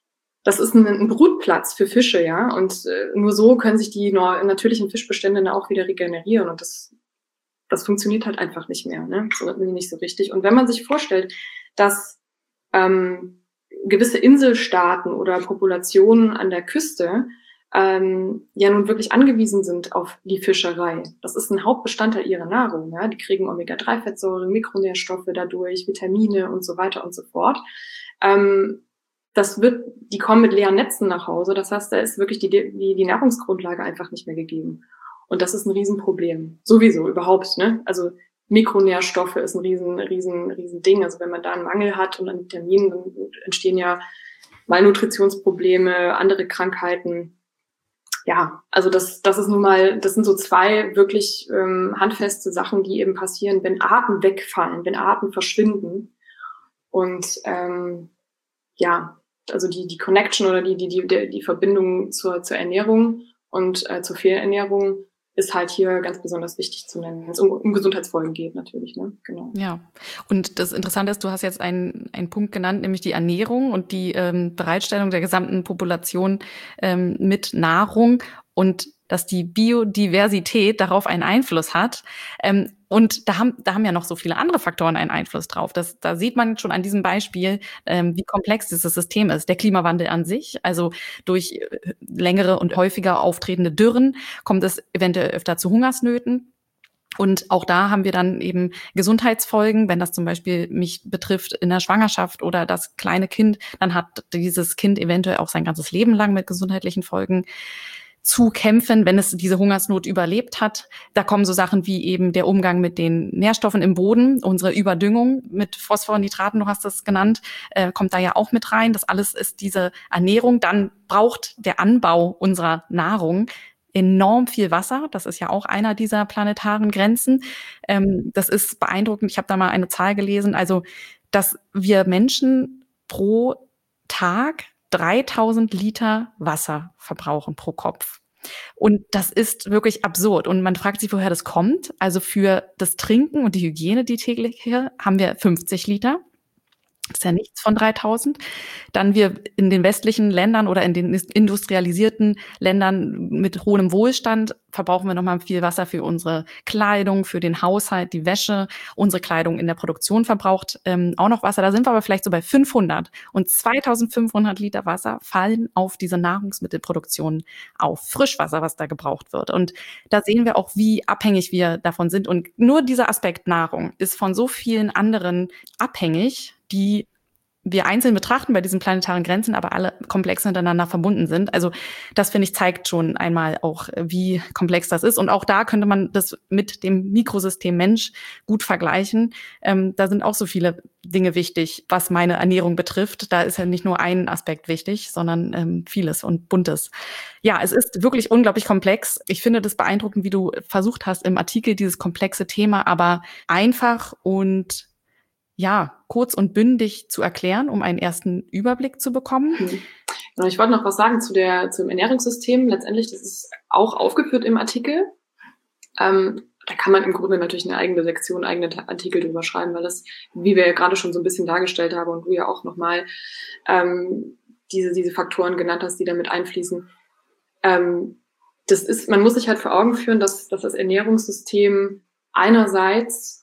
das ist ein, ein Brutplatz für Fische, ja. Und äh, nur so können sich die natürlichen Fischbestände dann auch wieder regenerieren und das Das funktioniert halt einfach nicht mehr, ne? So nicht so richtig. Und wenn man sich vorstellt, dass ähm, gewisse Inselstaaten oder Populationen an der Küste ähm, ja nun wirklich angewiesen sind auf die Fischerei, das ist ein Hauptbestandteil ihrer Nahrung, ja? Die kriegen Omega drei Fettsäuren, Mikronährstoffe dadurch, Vitamine und so weiter und so fort. Ähm, das wird, die kommen mit leeren Netzen nach Hause. Das heißt, da ist wirklich die, die, die Nahrungsgrundlage einfach nicht mehr gegeben. Und das ist ein Riesenproblem. Sowieso, überhaupt, ne? Also Mikronährstoffe ist ein riesen, riesen, riesen Ding. Also wenn man da einen Mangel hat und an Vitaminen, dann entstehen ja Malnutritionsprobleme, andere Krankheiten. Ja, also das, das ist nun mal, das sind so zwei wirklich ähm, handfeste Sachen, die eben passieren, wenn Arten wegfallen, wenn Arten verschwinden. Und ähm, ja, also die, die Connection oder die, die, die, die Verbindung zur, zur Ernährung und äh, zur Fehlernährung ist halt hier ganz besonders wichtig zu nennen, wenn es um, um Gesundheitsfolgen geht natürlich, ne? Genau. Ja, und das Interessante ist, du hast jetzt einen, einen Punkt genannt, nämlich die Ernährung und die ähm, Bereitstellung der gesamten Population ähm, mit Nahrung und dass die Biodiversität darauf einen Einfluss hat. Ähm, und da haben, da haben ja noch so viele andere Faktoren einen Einfluss drauf. Das, da sieht man schon an diesem Beispiel, ähm, wie komplex dieses System ist. Der Klimawandel an sich, also durch längere und häufiger auftretende Dürren kommt es eventuell öfter zu Hungersnöten. Und auch da haben wir dann eben Gesundheitsfolgen, wenn das zum Beispiel mich betrifft in der Schwangerschaft oder das kleine Kind, dann hat dieses Kind eventuell auch sein ganzes Leben lang mit gesundheitlichen Folgen zu kämpfen, wenn es diese Hungersnot überlebt hat. Da kommen so Sachen wie eben der Umgang mit den Nährstoffen im Boden, unsere Überdüngung mit Phosphor, Nitraten, du hast das genannt, äh, kommt da ja auch mit rein. Das alles ist diese Ernährung. Dann braucht der Anbau unserer Nahrung enorm viel Wasser. Das ist ja auch einer dieser planetaren Grenzen. Ähm, das ist beeindruckend. Ich habe da mal eine Zahl gelesen, also dass wir Menschen pro Tag dreitausend Liter Wasser verbrauchen pro Kopf. Und das ist wirklich absurd. Und man fragt sich, woher das kommt. Also für das Trinken und die Hygiene, die tägliche, haben wir fünfzig Liter. Das ist ja nichts von dreitausend. Dann wir in den westlichen Ländern oder in den industrialisierten Ländern mit hohem Wohlstand verbrauchen wir nochmal viel Wasser für unsere Kleidung, für den Haushalt, die Wäsche. Unsere Kleidung in der Produktion verbraucht ähm, auch noch Wasser. Da sind wir aber vielleicht so bei fünfhundert. Und zweitausendfünfhundert Liter Wasser fallen auf diese Nahrungsmittelproduktion auf. Frischwasser, was da gebraucht wird. Und da sehen wir auch, wie abhängig wir davon sind. Und nur dieser Aspekt Nahrung ist von so vielen anderen abhängig, die wir einzeln betrachten bei diesen planetaren Grenzen, aber alle komplex miteinander verbunden sind. Also das, finde ich, zeigt schon einmal auch, wie komplex das ist. Und auch da könnte man das mit dem Mikrosystem Mensch gut vergleichen. Ähm, da sind auch so viele Dinge wichtig, was meine Ernährung betrifft. Da ist ja nicht nur ein Aspekt wichtig, sondern ähm, vieles und Buntes. Ja, es ist wirklich unglaublich komplex. Ich finde das beeindruckend, wie du versucht hast, im Artikel dieses komplexe Thema aber einfach und ja, kurz und bündig zu erklären, um einen ersten Überblick zu bekommen. Und ich wollte noch was sagen zu der, zum Ernährungssystem. Letztendlich, das ist auch aufgeführt im Artikel. Ähm, da kann man im Grunde natürlich eine eigene Sektion, eigene Artikel drüber schreiben, weil das, wie wir ja gerade schon so ein bisschen dargestellt haben und du ja auch nochmal ähm, diese, diese Faktoren genannt hast, die damit einfließen. Ähm, das ist, man muss sich halt vor Augen führen, dass, dass das Ernährungssystem einerseits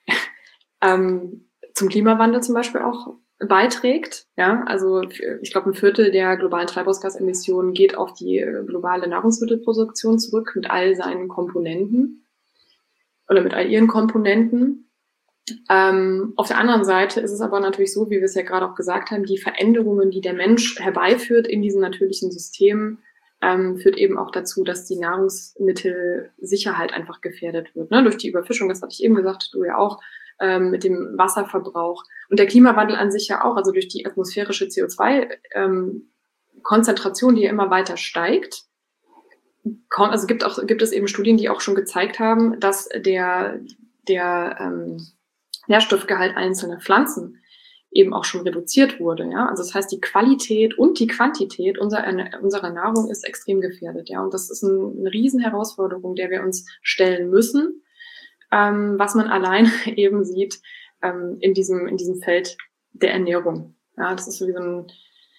ähm, zum Klimawandel zum Beispiel auch beiträgt. Ja, also ich glaube, ein Viertel der globalen Treibhausgasemissionen geht auf die globale Nahrungsmittelproduktion zurück mit all seinen Komponenten oder mit all ihren Komponenten. Ähm, auf der anderen Seite ist es aber natürlich so, wie wir es ja gerade auch gesagt haben, die Veränderungen, die der Mensch herbeiführt in diesen natürlichen Systemen, ähm, führt eben auch dazu, dass die Nahrungsmittelsicherheit einfach gefährdet wird. Ne? Durch die Überfischung, das hatte ich eben gesagt, du ja auch, ähm, mit dem Wasserverbrauch. Und der Klimawandel an sich ja auch, also durch die atmosphärische C O zwei Konzentration, die ja immer weiter steigt. Also gibt auch, gibt es eben Studien, die auch schon gezeigt haben, dass der, der ähm, Nährstoffgehalt einzelner Pflanzen eben auch schon reduziert wurde. Ja? Also das heißt, die Qualität und die Quantität unserer, unserer Nahrung ist extrem gefährdet. Ja? Und das ist ein, eine Riesenherausforderung, der wir uns stellen müssen, ähm, was man allein eben sieht ähm, in diesem, in diesem Feld der Ernährung. Ja, das ist so wie so ein,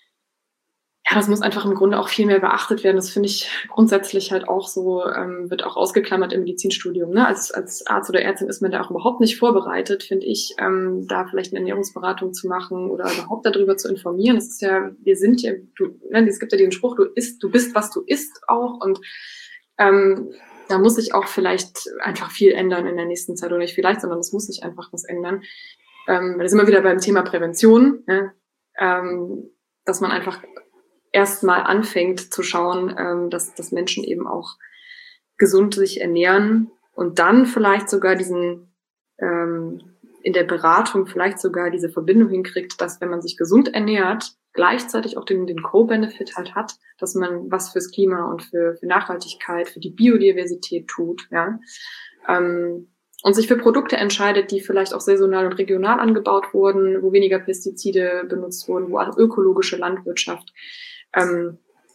ja, das muss einfach im Grunde auch viel mehr beachtet werden. Das finde ich grundsätzlich halt auch so, ähm, wird auch ausgeklammert im Medizinstudium. Ne? Als, als Arzt oder Ärztin ist man da auch überhaupt nicht vorbereitet, finde ich, ähm, da vielleicht eine Ernährungsberatung zu machen oder überhaupt darüber zu informieren. Das ist ja, wir sind ja, du, ne, es gibt ja diesen Spruch, du isst, du bist, was du isst auch, und ähm, da muss sich auch vielleicht einfach viel ändern in der nächsten Zeit, oder nicht vielleicht, sondern es muss sich einfach was ändern. Ähm, da sind wir wieder beim Thema Prävention, ne? ähm, dass man einfach erstmal anfängt zu schauen, ähm, dass, dass Menschen eben auch gesund sich ernähren und dann vielleicht sogar diesen ähm, in der Beratung vielleicht sogar diese Verbindung hinkriegt, dass wenn man sich gesund ernährt, gleichzeitig auch den, den Co-Benefit halt hat, dass man was fürs Klima und für, für Nachhaltigkeit, für die Biodiversität tut, ja, ähm, und sich für Produkte entscheidet, die vielleicht auch saisonal und regional angebaut wurden, wo weniger Pestizide benutzt wurden, wo auch ökologische Landwirtschaft ähm,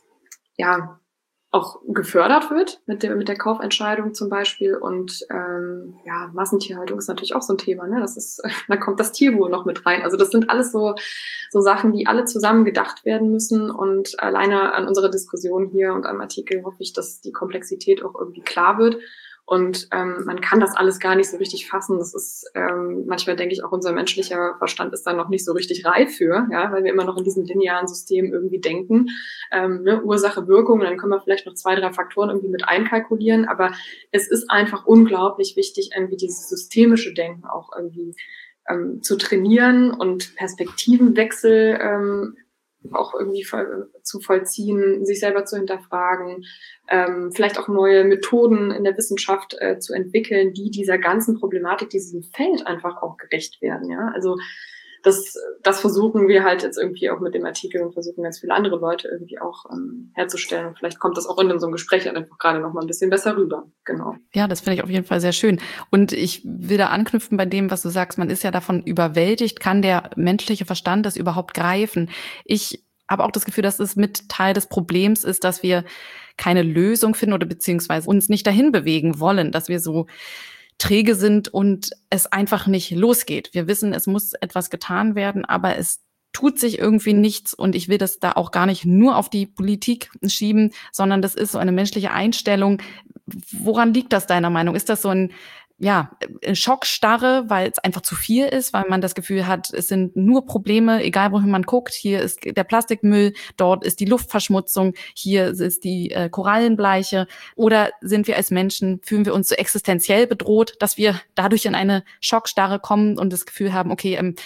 ja auch gefördert wird mit der mit der Kaufentscheidung zum Beispiel. Und ähm, ja, Massentierhaltung ist natürlich auch so ein Thema, ne? Das ist, da kommt das Tierwohl noch mit rein. Also das sind alles so so Sachen, die alle zusammen gedacht werden müssen. Und alleine an unserer Diskussion hier und am Artikel hoffe ich, dass die Komplexität auch irgendwie klar wird. Und ähm, man kann das alles gar nicht so richtig fassen. Das ist, ähm, manchmal denke ich auch, unser menschlicher Verstand ist da noch nicht so richtig reif für, ja, weil wir immer noch in diesem linearen System irgendwie denken. Ähm, ne, Ursache, Wirkung, und dann können wir vielleicht noch zwei, drei Faktoren irgendwie mit einkalkulieren. Aber es ist einfach unglaublich wichtig, irgendwie dieses systemische Denken auch irgendwie ähm, zu trainieren und Perspektivenwechsel ähm, auch irgendwie voll, zu vollziehen, sich selber zu hinterfragen, ähm, vielleicht auch neue Methoden in der Wissenschaft äh, zu entwickeln, die dieser ganzen Problematik, diesem Feld einfach auch gerecht werden. Ja, also das, das versuchen wir halt jetzt irgendwie auch mit dem Artikel und versuchen ganz viele andere Leute irgendwie auch ähm, herzustellen. Und vielleicht kommt das auch in so einem Gespräch einfach gerade noch mal ein bisschen besser rüber. Genau. Ja, das finde ich auf jeden Fall sehr schön. Und ich will da anknüpfen bei dem, was du sagst. Man ist ja davon überwältigt. Kann der menschliche Verstand das überhaupt greifen? Ich habe auch das Gefühl, dass es mit Teil des Problems ist, dass wir keine Lösung finden oder beziehungsweise uns nicht dahin bewegen wollen, dass wir so träge sind und es einfach nicht losgeht. Wir wissen, es muss etwas getan werden, aber es tut sich irgendwie nichts, und ich will das da auch gar nicht nur auf die Politik schieben, sondern das ist so eine menschliche Einstellung. Woran liegt das deiner Meinung? Ist das so ein ja, Schockstarre, weil es einfach zu viel ist, weil man das Gefühl hat, es sind nur Probleme, egal wohin man guckt. Hier ist der Plastikmüll, dort ist die Luftverschmutzung, hier ist die äh, Korallenbleiche. Oder sind wir als Menschen, fühlen wir uns so existenziell bedroht, dass wir dadurch in eine Schockstarre kommen und das Gefühl haben, okay, ähm,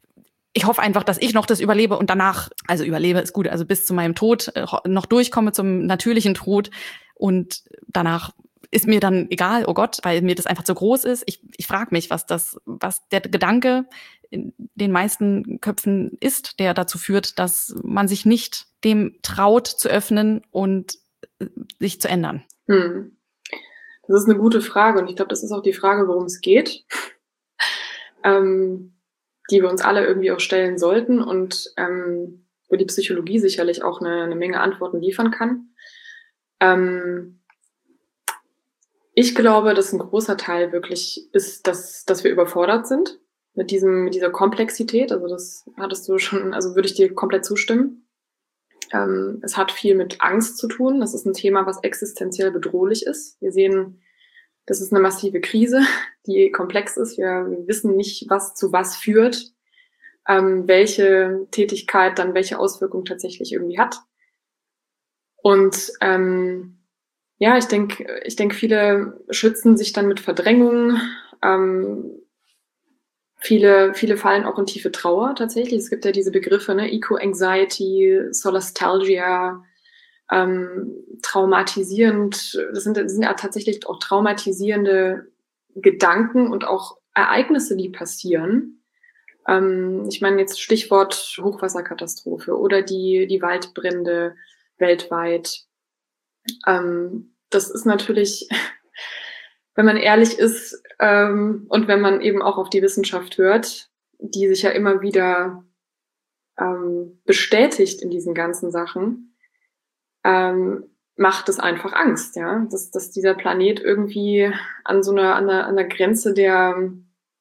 ich hoffe einfach, dass ich noch das überlebe und danach, also überlebe ist gut, also bis zu meinem Tod äh, noch durchkomme zum natürlichen Tod, und danach ist mir dann egal, oh Gott, weil mir das einfach zu groß ist. Ich, ich frage mich, was das, was der Gedanke in den meisten Köpfen ist, der dazu führt, dass man sich nicht dem traut zu öffnen und sich zu ändern. Hm. Das ist eine gute Frage, und ich glaube, das ist auch die Frage, worum es geht, ähm, die wir uns alle irgendwie auch stellen sollten. Und ähm, wo die Psychologie sicherlich auch eine, eine Menge Antworten liefern kann. Ähm, ich glaube, dass ein großer Teil wirklich ist, dass, dass wir überfordert sind mit diesem, mit dieser Komplexität. Also das hattest du schon, also würde ich dir komplett zustimmen. Ähm, es hat viel mit Angst zu tun. Das ist ein Thema, was existenziell bedrohlich ist. Wir sehen, das ist eine massive Krise, die komplex ist. Wir wissen nicht, was zu was führt, ähm, welche Tätigkeit dann welche Auswirkungen tatsächlich irgendwie hat. Und ähm, ja, ich denke, ich denke, viele schützen sich dann mit Verdrängung. Ähm, viele, viele fallen auch in tiefe Trauer tatsächlich. Es gibt ja diese Begriffe, ne, Eco-Anxiety, Solastalgia, ähm, traumatisierend. Das sind, das sind ja tatsächlich auch traumatisierende Gedanken und auch Ereignisse, die passieren. Ähm, ich meine jetzt Stichwort Hochwasserkatastrophe oder die, die Waldbrände weltweit. Ähm, das ist natürlich, wenn man ehrlich ist, ähm, und wenn man eben auch auf die Wissenschaft hört, die sich ja immer wieder ähm, bestätigt in diesen ganzen Sachen, ähm, macht es einfach Angst, ja, dass, dass dieser Planet irgendwie an so einer, an der, an der Grenze der,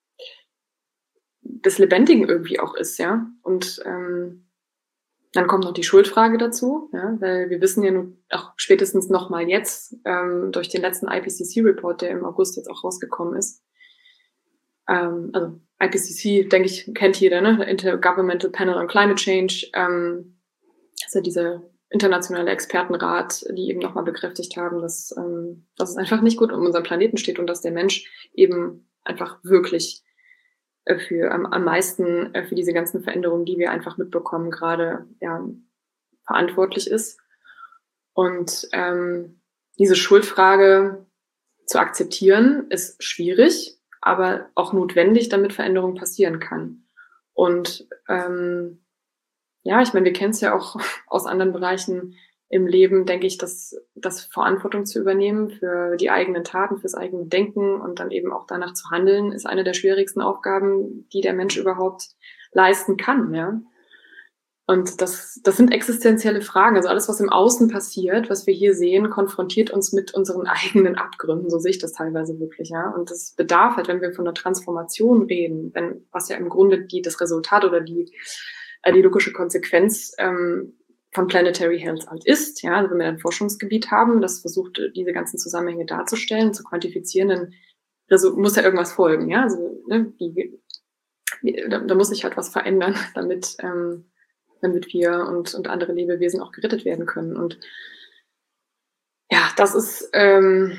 des Lebendigen irgendwie auch ist, ja, und ähm, dann kommt noch die Schuldfrage dazu, ja, weil wir wissen ja nun auch spätestens noch mal jetzt ähm, durch den letzten I P C C-Report, der im August jetzt auch rausgekommen ist. Ähm, also I P C C, denke ich, kennt jeder, ne? Intergovernmental Panel on Climate Change. Ähm, das ist ja dieser internationale Expertenrat, die eben nochmal bekräftigt haben, dass, ähm, dass es einfach nicht gut um unseren Planeten steht und dass der Mensch eben einfach wirklich für am, am meisten für diese ganzen Veränderungen, die wir einfach mitbekommen, gerade ja, verantwortlich ist. Und ähm, diese Schuldfrage zu akzeptieren, ist schwierig, aber auch notwendig, damit Veränderung passieren kann. Und ähm, ja, ich meine, wir kennen es ja auch aus anderen Bereichen im Leben, denke ich, dass das Verantwortung zu übernehmen für die eigenen Taten, fürs eigene Denken und dann eben auch danach zu handeln, ist eine der schwierigsten Aufgaben, die der Mensch überhaupt leisten kann, ja. Und das, das sind existenzielle Fragen. Also alles, was im Außen passiert, was wir hier sehen, konfrontiert uns mit unseren eigenen Abgründen. So sehe ich das teilweise wirklich, ja. Und das bedarf halt, wenn wir von einer Transformation reden, wenn, was ja im Grunde die, das Resultat oder die, äh, die logische Konsequenz, ähm, von Planetary Health halt ist, ja, also wenn wir ein Forschungsgebiet haben, das versucht, diese ganzen Zusammenhänge darzustellen, zu quantifizieren, dann also muss ja irgendwas folgen, ja, also ne, die, die, da, da muss sich halt was verändern, damit ähm, damit wir und und andere Lebewesen auch gerettet werden können. Und ja, das ist ähm,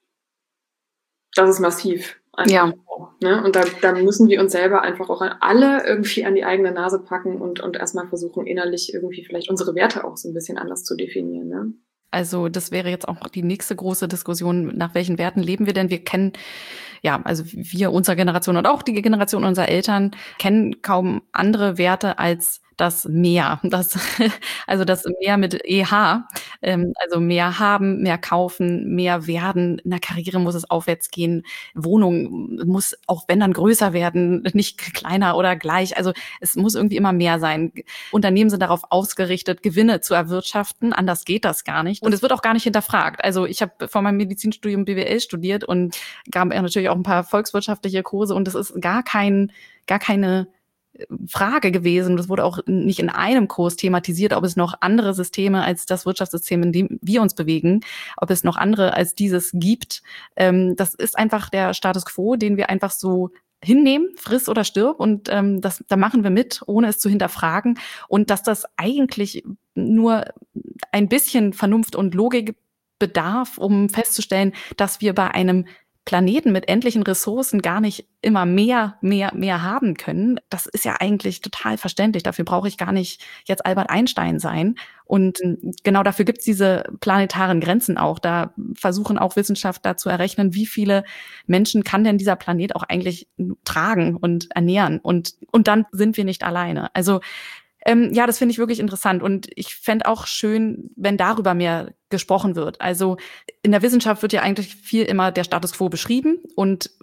das ist massiv. Einfach, ja. Ne? Und da, da müssen wir uns selber einfach auch alle irgendwie an die eigene Nase packen und, und erstmal versuchen, innerlich irgendwie vielleicht unsere Werte auch so ein bisschen anders zu definieren. Ne? Also das wäre jetzt auch die nächste große Diskussion, nach welchen Werten leben wir denn? Wir kennen, ja, also wir, unsere Generation und auch die Generation unserer Eltern, kennen kaum andere Werte als das Mehr, das, also das Mehr mit E H, ähm, also mehr haben, mehr kaufen, mehr werden. In der Karriere muss es aufwärts gehen. Wohnung muss auch wenn dann größer werden, nicht kleiner oder gleich. Also es muss irgendwie immer mehr sein. Unternehmen sind darauf ausgerichtet, Gewinne zu erwirtschaften. Anders geht das gar nicht. Und es wird auch gar nicht hinterfragt. Also ich habe vor meinem Medizinstudium B W L studiert und gab natürlich auch ein paar volkswirtschaftliche Kurse und das ist gar kein, gar keine Frage gewesen. Das wurde auch nicht in einem Kurs thematisiert, ob es noch andere Systeme als das Wirtschaftssystem, in dem wir uns bewegen, ob es noch andere als dieses gibt. Das ist einfach der Status quo, den wir einfach so hinnehmen, friss oder stirb, und ähm, das, da machen wir mit, ohne es zu hinterfragen, und dass das eigentlich nur ein bisschen Vernunft und Logik bedarf, um festzustellen, dass wir bei einem Planeten mit endlichen Ressourcen gar nicht immer mehr, mehr, mehr haben können. Das ist ja eigentlich total verständlich. Dafür brauche ich gar nicht jetzt Albert Einstein sein. Und genau dafür gibt es diese planetaren Grenzen auch. Da versuchen auch Wissenschaftler zu errechnen, wie viele Menschen kann denn dieser Planet auch eigentlich tragen und ernähren. Und, und dann sind wir nicht alleine. Also Ähm, ja, das finde ich wirklich interessant, und ich fände auch schön, wenn darüber mehr gesprochen wird. Also in der Wissenschaft wird ja eigentlich viel immer der Status quo beschrieben, und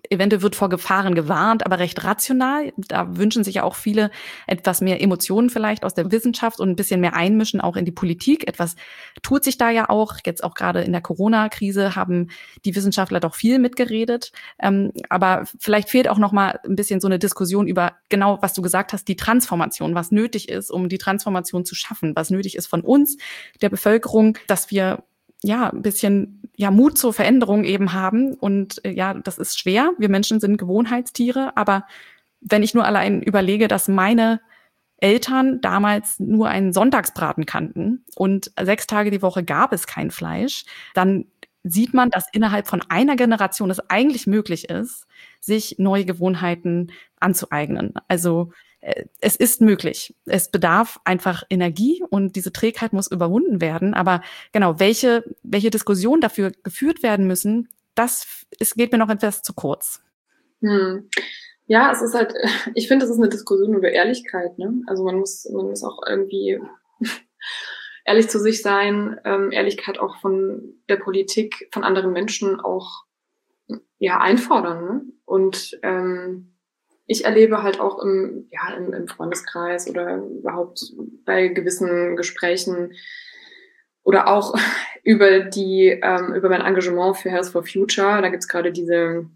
eventuell wird vor Gefahren gewarnt, aber recht rational. Da wünschen sich ja auch viele etwas mehr Emotionen vielleicht aus der Wissenschaft und ein bisschen mehr Einmischen auch in die Politik. Etwas tut sich da ja auch. Jetzt auch gerade in der Corona-Krise haben die Wissenschaftler doch viel mitgeredet. Ähm, aber vielleicht fehlt auch noch mal ein bisschen so eine Diskussion über genau, was du gesagt hast, die Transformation, was nötig ist, um die Transformation zu schaffen, was nötig ist von uns, der Bevölkerung, dass wir ja ein bisschen ja Mut zur Veränderung eben haben. Und äh, ja, das ist schwer. Wir Menschen sind Gewohnheitstiere. Aber wenn ich nur allein überlege, dass meine Eltern damals nur einen Sonntagsbraten kannten und sechs Tage die Woche gab es kein Fleisch, dann sieht man, dass innerhalb von einer Generation es eigentlich möglich ist, sich neue Gewohnheiten anzueignen. Also es ist möglich. Es bedarf einfach Energie und diese Trägheit muss überwunden werden. Aber genau, welche, welche Diskussionen dafür geführt werden müssen, das es geht mir noch etwas zu kurz. Hm. Ja, es ist halt, ich finde, es ist eine Diskussion über Ehrlichkeit, ne? Also man muss, man muss auch irgendwie ehrlich zu sich sein, ähm, Ehrlichkeit auch von der Politik, von anderen Menschen auch, ja, einfordern, ne? Und, ähm, ich erlebe halt auch im, ja, im, im Freundeskreis oder überhaupt bei gewissen Gesprächen oder auch über die, ähm, über mein Engagement für Health for Future. Da gibt's gerade diese,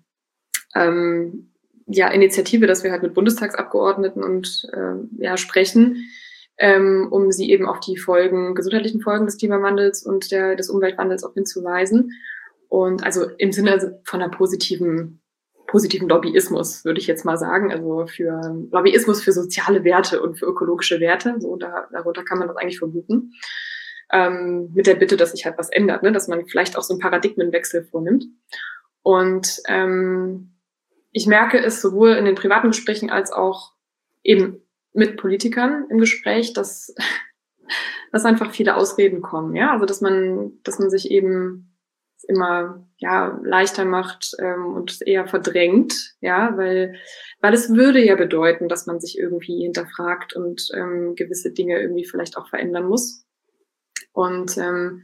ähm, ja, Initiative, dass wir halt mit Bundestagsabgeordneten und, äh, ja, sprechen, ähm, um sie eben auf die Folgen, gesundheitlichen Folgen des Klimawandels und der, des Umweltwandels auch hinzuweisen. Und also im Sinne von einer positiven positiven Lobbyismus, würde ich jetzt mal sagen, also für Lobbyismus für soziale Werte und für ökologische Werte, so da, darunter kann man das eigentlich verbuchen, ähm, mit der Bitte, dass sich halt was ändert, ne? Dass man vielleicht auch so einen Paradigmenwechsel vornimmt. Und ähm, ich merke es sowohl in den privaten Gesprächen als auch eben mit Politikern im Gespräch, dass, dass einfach viele Ausreden kommen, ja, also dass man, dass man sich eben immer ja leichter macht ähm, und eher verdrängt, ja, weil weil es würde ja bedeuten, dass man sich irgendwie hinterfragt und ähm, gewisse Dinge irgendwie vielleicht auch verändern muss. Und ähm,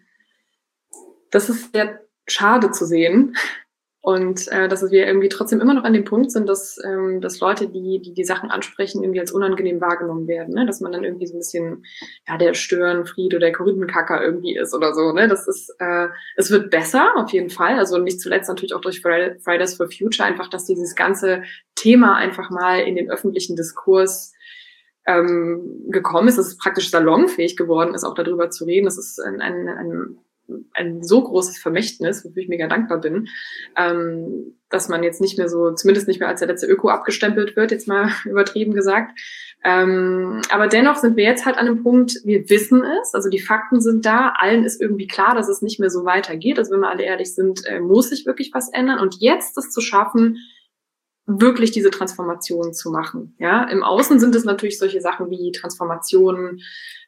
das ist sehr schade zu sehen. Und äh, dass wir irgendwie trotzdem immer noch an dem Punkt sind, dass, ähm, dass Leute, die, die die Sachen ansprechen, irgendwie als unangenehm wahrgenommen werden, ne? Dass man dann irgendwie so ein bisschen, ja, der Störenfried oder der Korinthenkacker irgendwie ist oder so, ne? Das ist, äh, es wird besser, auf jeden Fall. Also nicht zuletzt natürlich auch durch Fridays for Future, einfach, dass dieses ganze Thema einfach mal in den öffentlichen Diskurs ähm, gekommen ist, dass es praktisch salonfähig geworden ist, auch darüber zu reden. Das ist ein, ein, ein ein so großes Vermächtnis, wofür ich mega dankbar bin, ähm, dass man jetzt nicht mehr so, zumindest nicht mehr als der letzte Öko abgestempelt wird, jetzt mal übertrieben gesagt. Ähm, aber dennoch sind wir jetzt halt an einem Punkt, wir wissen es, also die Fakten sind da, allen ist irgendwie klar, dass es nicht mehr so weitergeht. Also wenn wir alle ehrlich sind, äh, muss sich wirklich was ändern. Und jetzt es zu schaffen, wirklich diese Transformation zu machen. Ja, im Außen sind es natürlich solche Sachen wie Transformationen,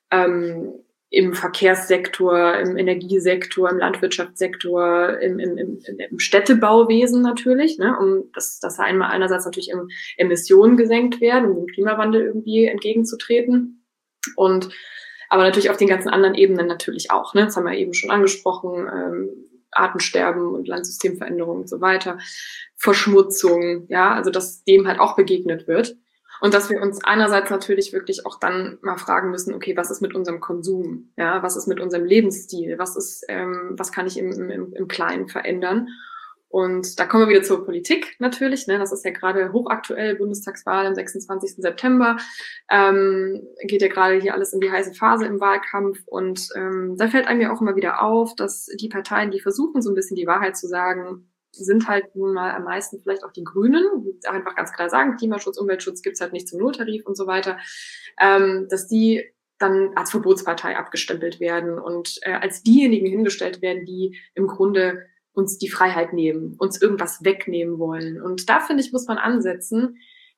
ähm, im Verkehrssektor, im Energiesektor, im Landwirtschaftssektor, im, im, im, im Städtebauwesen natürlich, ne, um dass, dass einmal einerseits natürlich im Emissionen gesenkt werden, um dem Klimawandel irgendwie entgegenzutreten. Und aber natürlich auf den ganzen anderen Ebenen natürlich auch, ne, das haben wir eben schon angesprochen, ähm, Artensterben und Landsystemveränderungen und so weiter, Verschmutzung, ja, also dass dem halt auch begegnet wird. Und dass wir uns einerseits natürlich wirklich auch dann mal fragen müssen, okay, was ist mit unserem Konsum? Ja, was ist mit unserem Lebensstil? Was ist, ähm, was kann ich im, im, im Kleinen verändern? Und da kommen wir wieder zur Politik natürlich, ne? Das ist ja gerade hochaktuell, Bundestagswahl am sechsundzwanzigsten September. Ähm, geht ja gerade hier alles in die heiße Phase im Wahlkampf. Und ähm, da fällt einem ja auch immer wieder auf, dass die Parteien, die versuchen, so ein bisschen die Wahrheit zu sagen, sind halt nun mal am meisten vielleicht auch die Grünen, die einfach ganz klar sagen, Klimaschutz, Umweltschutz gibt's halt nicht zum Nulltarif und so weiter, ähm, dass die dann als Verbotspartei abgestempelt werden und äh, als diejenigen hingestellt werden, die im Grunde uns die Freiheit nehmen, uns irgendwas wegnehmen wollen. Und da, finde ich, muss man ansetzen,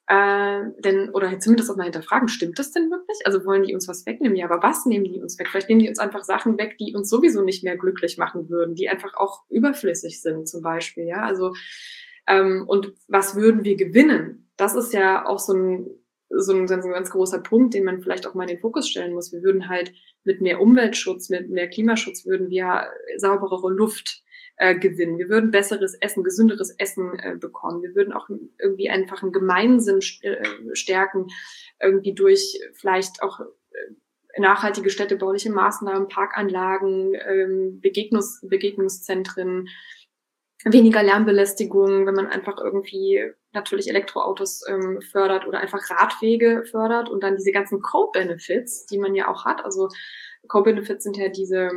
äh, denn, oder zumindest auch mal hinterfragen, stimmt das denn wirklich? Also wollen die uns was wegnehmen? Ja, aber was nehmen die uns weg? Vielleicht nehmen die uns einfach Sachen weg, die uns sowieso nicht mehr glücklich machen würden, die einfach auch überflüssig sind zum Beispiel, ja, also ähm, und was würden wir gewinnen? Das ist ja auch so ein, so ein, so ein ganz großer Punkt, den man vielleicht auch mal in den Fokus stellen muss. Wir würden halt mit mehr Umweltschutz, mit mehr Klimaschutz würden wir sauberere Luft, äh, gewinnen. Wir würden besseres Essen, gesünderes Essen äh, bekommen. Wir würden auch irgendwie einfach einen Gemeinsinn äh, stärken, irgendwie durch vielleicht auch äh, nachhaltige städtebauliche Maßnahmen, Parkanlagen, ähm, Begegnungs Begegnungszentren, weniger Lärmbelästigung, wenn man einfach irgendwie natürlich Elektroautos ähm, fördert oder einfach Radwege fördert und dann diese ganzen Co-Benefits, die man ja auch hat. Also Co-Benefits sind ja diese,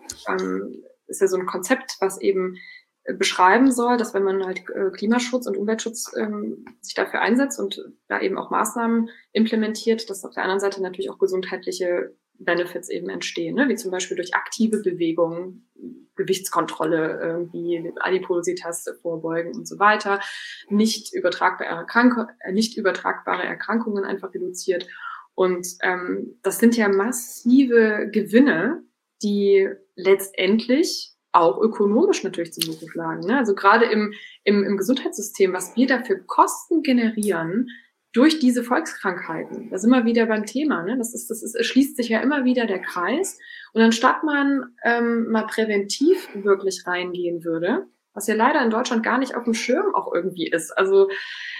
ähm, ist ja so ein Konzept, was eben äh, beschreiben soll, dass wenn man halt äh, Klimaschutz und Umweltschutz ähm, sich dafür einsetzt und da eben auch Maßnahmen implementiert, dass auf der anderen Seite natürlich auch gesundheitliche Benefits eben entstehen, ne? Wie zum Beispiel durch aktive Bewegung, Gewichtskontrolle, irgendwie Adipositas vorbeugen und so weiter, nicht übertragbare, Erkrank nicht übertragbare Erkrankungen einfach reduziert. Und ähm, das sind ja massive Gewinne, die letztendlich auch ökonomisch natürlich zu Buche schlagen. Ne? Also gerade im, im, im Gesundheitssystem, was wir da für Kosten generieren, durch diese Volkskrankheiten. Da sind wir wieder beim Thema. Ne? Das ist, das ist, es schließt sich ja immer wieder der Kreis. Und anstatt man ähm, mal präventiv wirklich reingehen würde, was ja leider in Deutschland gar nicht auf dem Schirm auch irgendwie ist. Also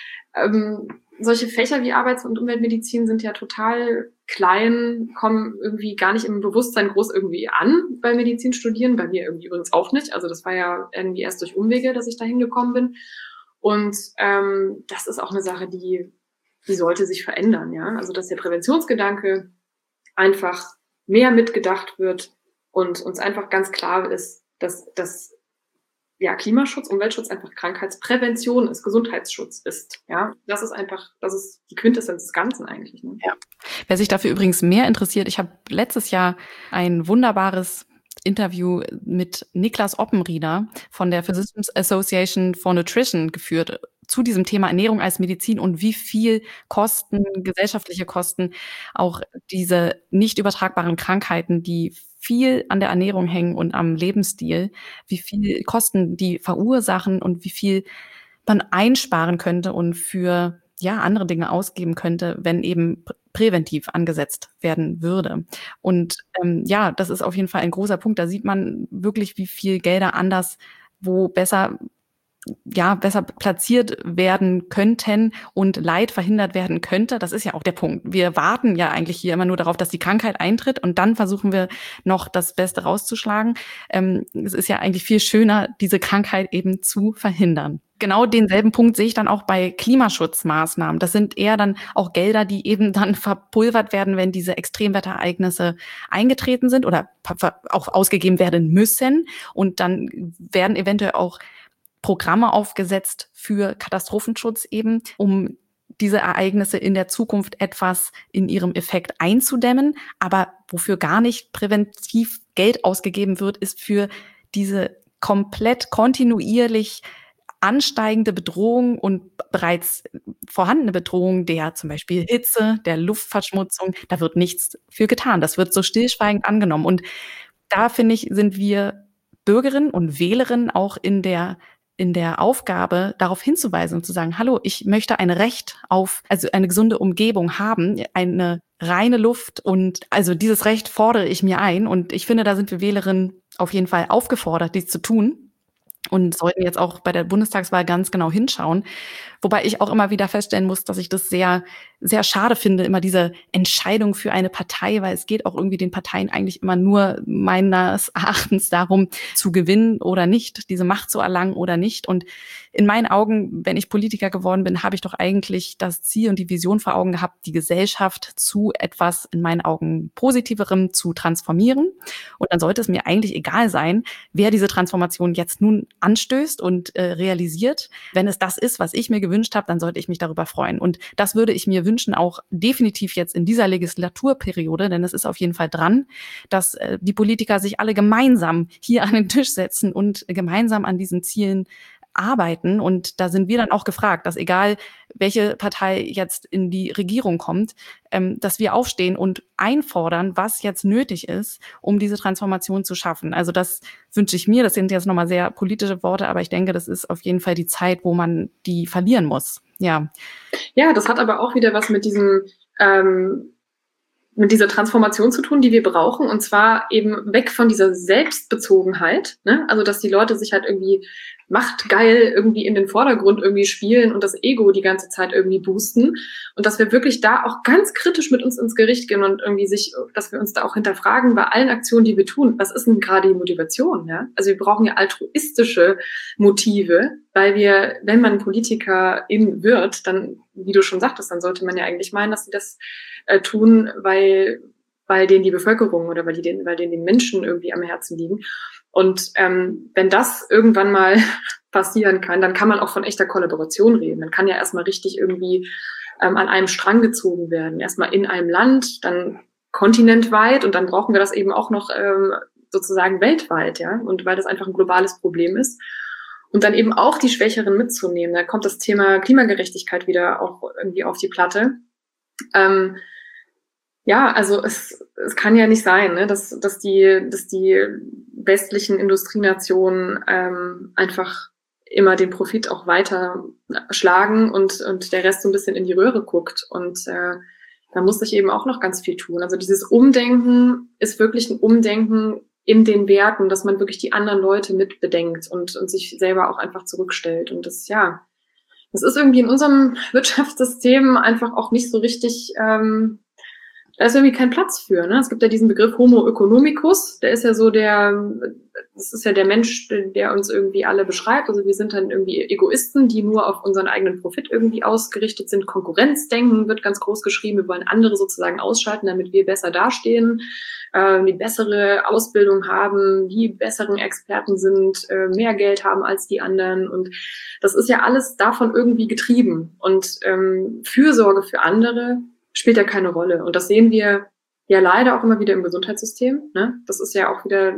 ähm, solche Fächer wie Arbeits- und Umweltmedizin sind ja total klein, kommen irgendwie gar nicht im Bewusstsein groß irgendwie an bei Medizinstudieren. Bei mir irgendwie übrigens auch nicht. Also das war ja irgendwie erst durch Umwege, dass ich da hingekommen bin. Und ähm, das ist auch eine Sache, die die sollte sich verändern, ja. Also, dass der Präventionsgedanke einfach mehr mitgedacht wird und uns einfach ganz klar ist, dass, dass ja, Klimaschutz, Umweltschutz einfach Krankheitsprävention ist, Gesundheitsschutz ist, ja. Das ist einfach, das ist die Quintessenz des Ganzen eigentlich, ne? Ja. Wer sich dafür übrigens mehr interessiert, ich habe letztes Jahr ein wunderbares Interview mit Niklas Oppenrieder von der Physicians Association for Nutrition geführt zu diesem Thema Ernährung als Medizin und wie viel Kosten, gesellschaftliche Kosten, auch diese nicht übertragbaren Krankheiten, die viel an der Ernährung hängen und am Lebensstil, wie viel Kosten die verursachen und wie viel man einsparen könnte und für ja andere Dinge ausgeben könnte, wenn eben präventiv angesetzt werden würde. Und ähm, ja, das ist auf jeden Fall ein großer Punkt. Da sieht man wirklich, wie viel Gelder anders, wo besser ja, besser platziert werden könnten und Leid verhindert werden könnte. Das ist ja auch der Punkt. Wir warten ja eigentlich hier immer nur darauf, dass die Krankheit eintritt und dann versuchen wir noch das Beste rauszuschlagen. Ähm, es ist ja eigentlich viel schöner, diese Krankheit eben zu verhindern. Genau denselben Punkt sehe ich dann auch bei Klimaschutzmaßnahmen. Das sind eher dann auch Gelder, die eben dann verpulvert werden, wenn diese Extremwetterereignisse eingetreten sind oder auch ausgegeben werden müssen. Und dann werden eventuell auch Programme aufgesetzt für Katastrophenschutz eben, um diese Ereignisse in der Zukunft etwas in ihrem Effekt einzudämmen. Aber wofür gar nicht präventiv Geld ausgegeben wird, ist für diese komplett kontinuierlich ansteigende Bedrohung und bereits vorhandene Bedrohung der zum Beispiel Hitze, der Luftverschmutzung. Da wird nichts für getan. Das wird so stillschweigend angenommen. Und da, finde ich, sind wir Bürgerinnen und Wählerinnen auch in der in der Aufgabe, darauf hinzuweisen und zu sagen, hallo, ich möchte ein Recht auf, also eine gesunde Umgebung haben, eine reine Luft und also dieses Recht fordere ich mir ein und ich finde, da sind wir Wählerinnen auf jeden Fall aufgefordert, dies zu tun und sollten jetzt auch bei der Bundestagswahl ganz genau hinschauen. Wobei ich auch immer wieder feststellen muss, dass ich das sehr, sehr schade finde, immer diese Entscheidung für eine Partei, weil es geht auch irgendwie den Parteien eigentlich immer nur meines Erachtens darum, zu gewinnen oder nicht, diese Macht zu erlangen oder nicht. Und in meinen Augen, wenn ich Politiker geworden bin, habe ich doch eigentlich das Ziel und die Vision vor Augen gehabt, die Gesellschaft zu etwas in meinen Augen Positiverem zu transformieren. Und dann sollte es mir eigentlich egal sein, wer diese Transformation jetzt nun anstößt und äh, realisiert. Wenn es das ist, was ich mir gewünscht habe, dann sollte ich mich darüber freuen. Und das würde ich mir wünschen, auch definitiv jetzt in dieser Legislaturperiode, denn es ist auf jeden Fall dran, dass äh, die Politiker sich alle gemeinsam hier an den Tisch setzen und gemeinsam an diesen Zielen arbeiten. Und da sind wir dann auch gefragt, dass egal, welche Partei jetzt in die Regierung kommt, ähm, dass wir aufstehen und einfordern, was jetzt nötig ist, um diese Transformation zu schaffen. Also das wünsche ich mir. Das sind jetzt nochmal sehr politische Worte, aber ich denke, das ist auf jeden Fall die Zeit, wo man die verlieren muss. Ja. Ja, das hat aber auch wieder was mit diesem ähm mit dieser Transformation zu tun, die wir brauchen, und zwar eben weg von dieser Selbstbezogenheit, ne? Also dass die Leute sich halt irgendwie machtgeil irgendwie in den Vordergrund irgendwie spielen und das Ego die ganze Zeit irgendwie boosten, und dass wir wirklich da auch ganz kritisch mit uns ins Gericht gehen und irgendwie sich, dass wir uns da auch hinterfragen bei allen Aktionen, die wir tun, was ist denn gerade die Motivation, ja? Also wir brauchen ja altruistische Motive, weil wir, wenn man Politikerin wird, dann, wie du schon sagtest, dann sollte man ja eigentlich meinen, dass sie das äh, tun, weil weil denen die Bevölkerung oder weil die den, weil denen die Menschen irgendwie am Herzen liegen. Und ähm, wenn das irgendwann mal passieren kann, dann kann man auch von echter Kollaboration reden. Man kann ja erstmal richtig irgendwie ähm, an einem Strang gezogen werden. Erstmal in einem Land, dann kontinentweit, und dann brauchen wir das eben auch noch ähm, sozusagen weltweit, ja. Und weil das einfach ein globales Problem ist. Und dann eben auch die Schwächeren mitzunehmen. Da kommt das Thema Klimagerechtigkeit wieder auch irgendwie auf die Platte. Ähm, Ja, also es, es kann ja nicht sein, ne, dass, dass, die, dass die westlichen Industrienationen ähm, einfach immer den Profit auch weiter schlagen und, und der Rest so ein bisschen in die Röhre guckt. Und äh, da muss sich eben auch noch ganz viel tun. Also dieses Umdenken ist wirklich ein Umdenken in den Werten, dass man wirklich die anderen Leute mit bedenkt und, und sich selber auch einfach zurückstellt. Und das, ja, das ist irgendwie in unserem Wirtschaftssystem einfach auch nicht so richtig... Ähm, Da ist irgendwie kein Platz für, ne? Es gibt ja diesen Begriff Homo economicus, der ist ja so der, das ist ja der Mensch, der uns irgendwie alle beschreibt. Also wir sind dann irgendwie Egoisten, die nur auf unseren eigenen Profit irgendwie ausgerichtet sind. Konkurrenzdenken wird ganz groß geschrieben. Wir wollen andere sozusagen ausschalten, damit wir besser dastehen, äh, die bessere Ausbildung haben, die besseren Experten sind, äh, mehr Geld haben als die anderen. Und das ist ja alles davon irgendwie getrieben. Und ähm, Fürsorge für andere spielt ja keine Rolle. Und das sehen wir ja leider auch immer wieder im Gesundheitssystem, ne? Das ist ja auch wieder,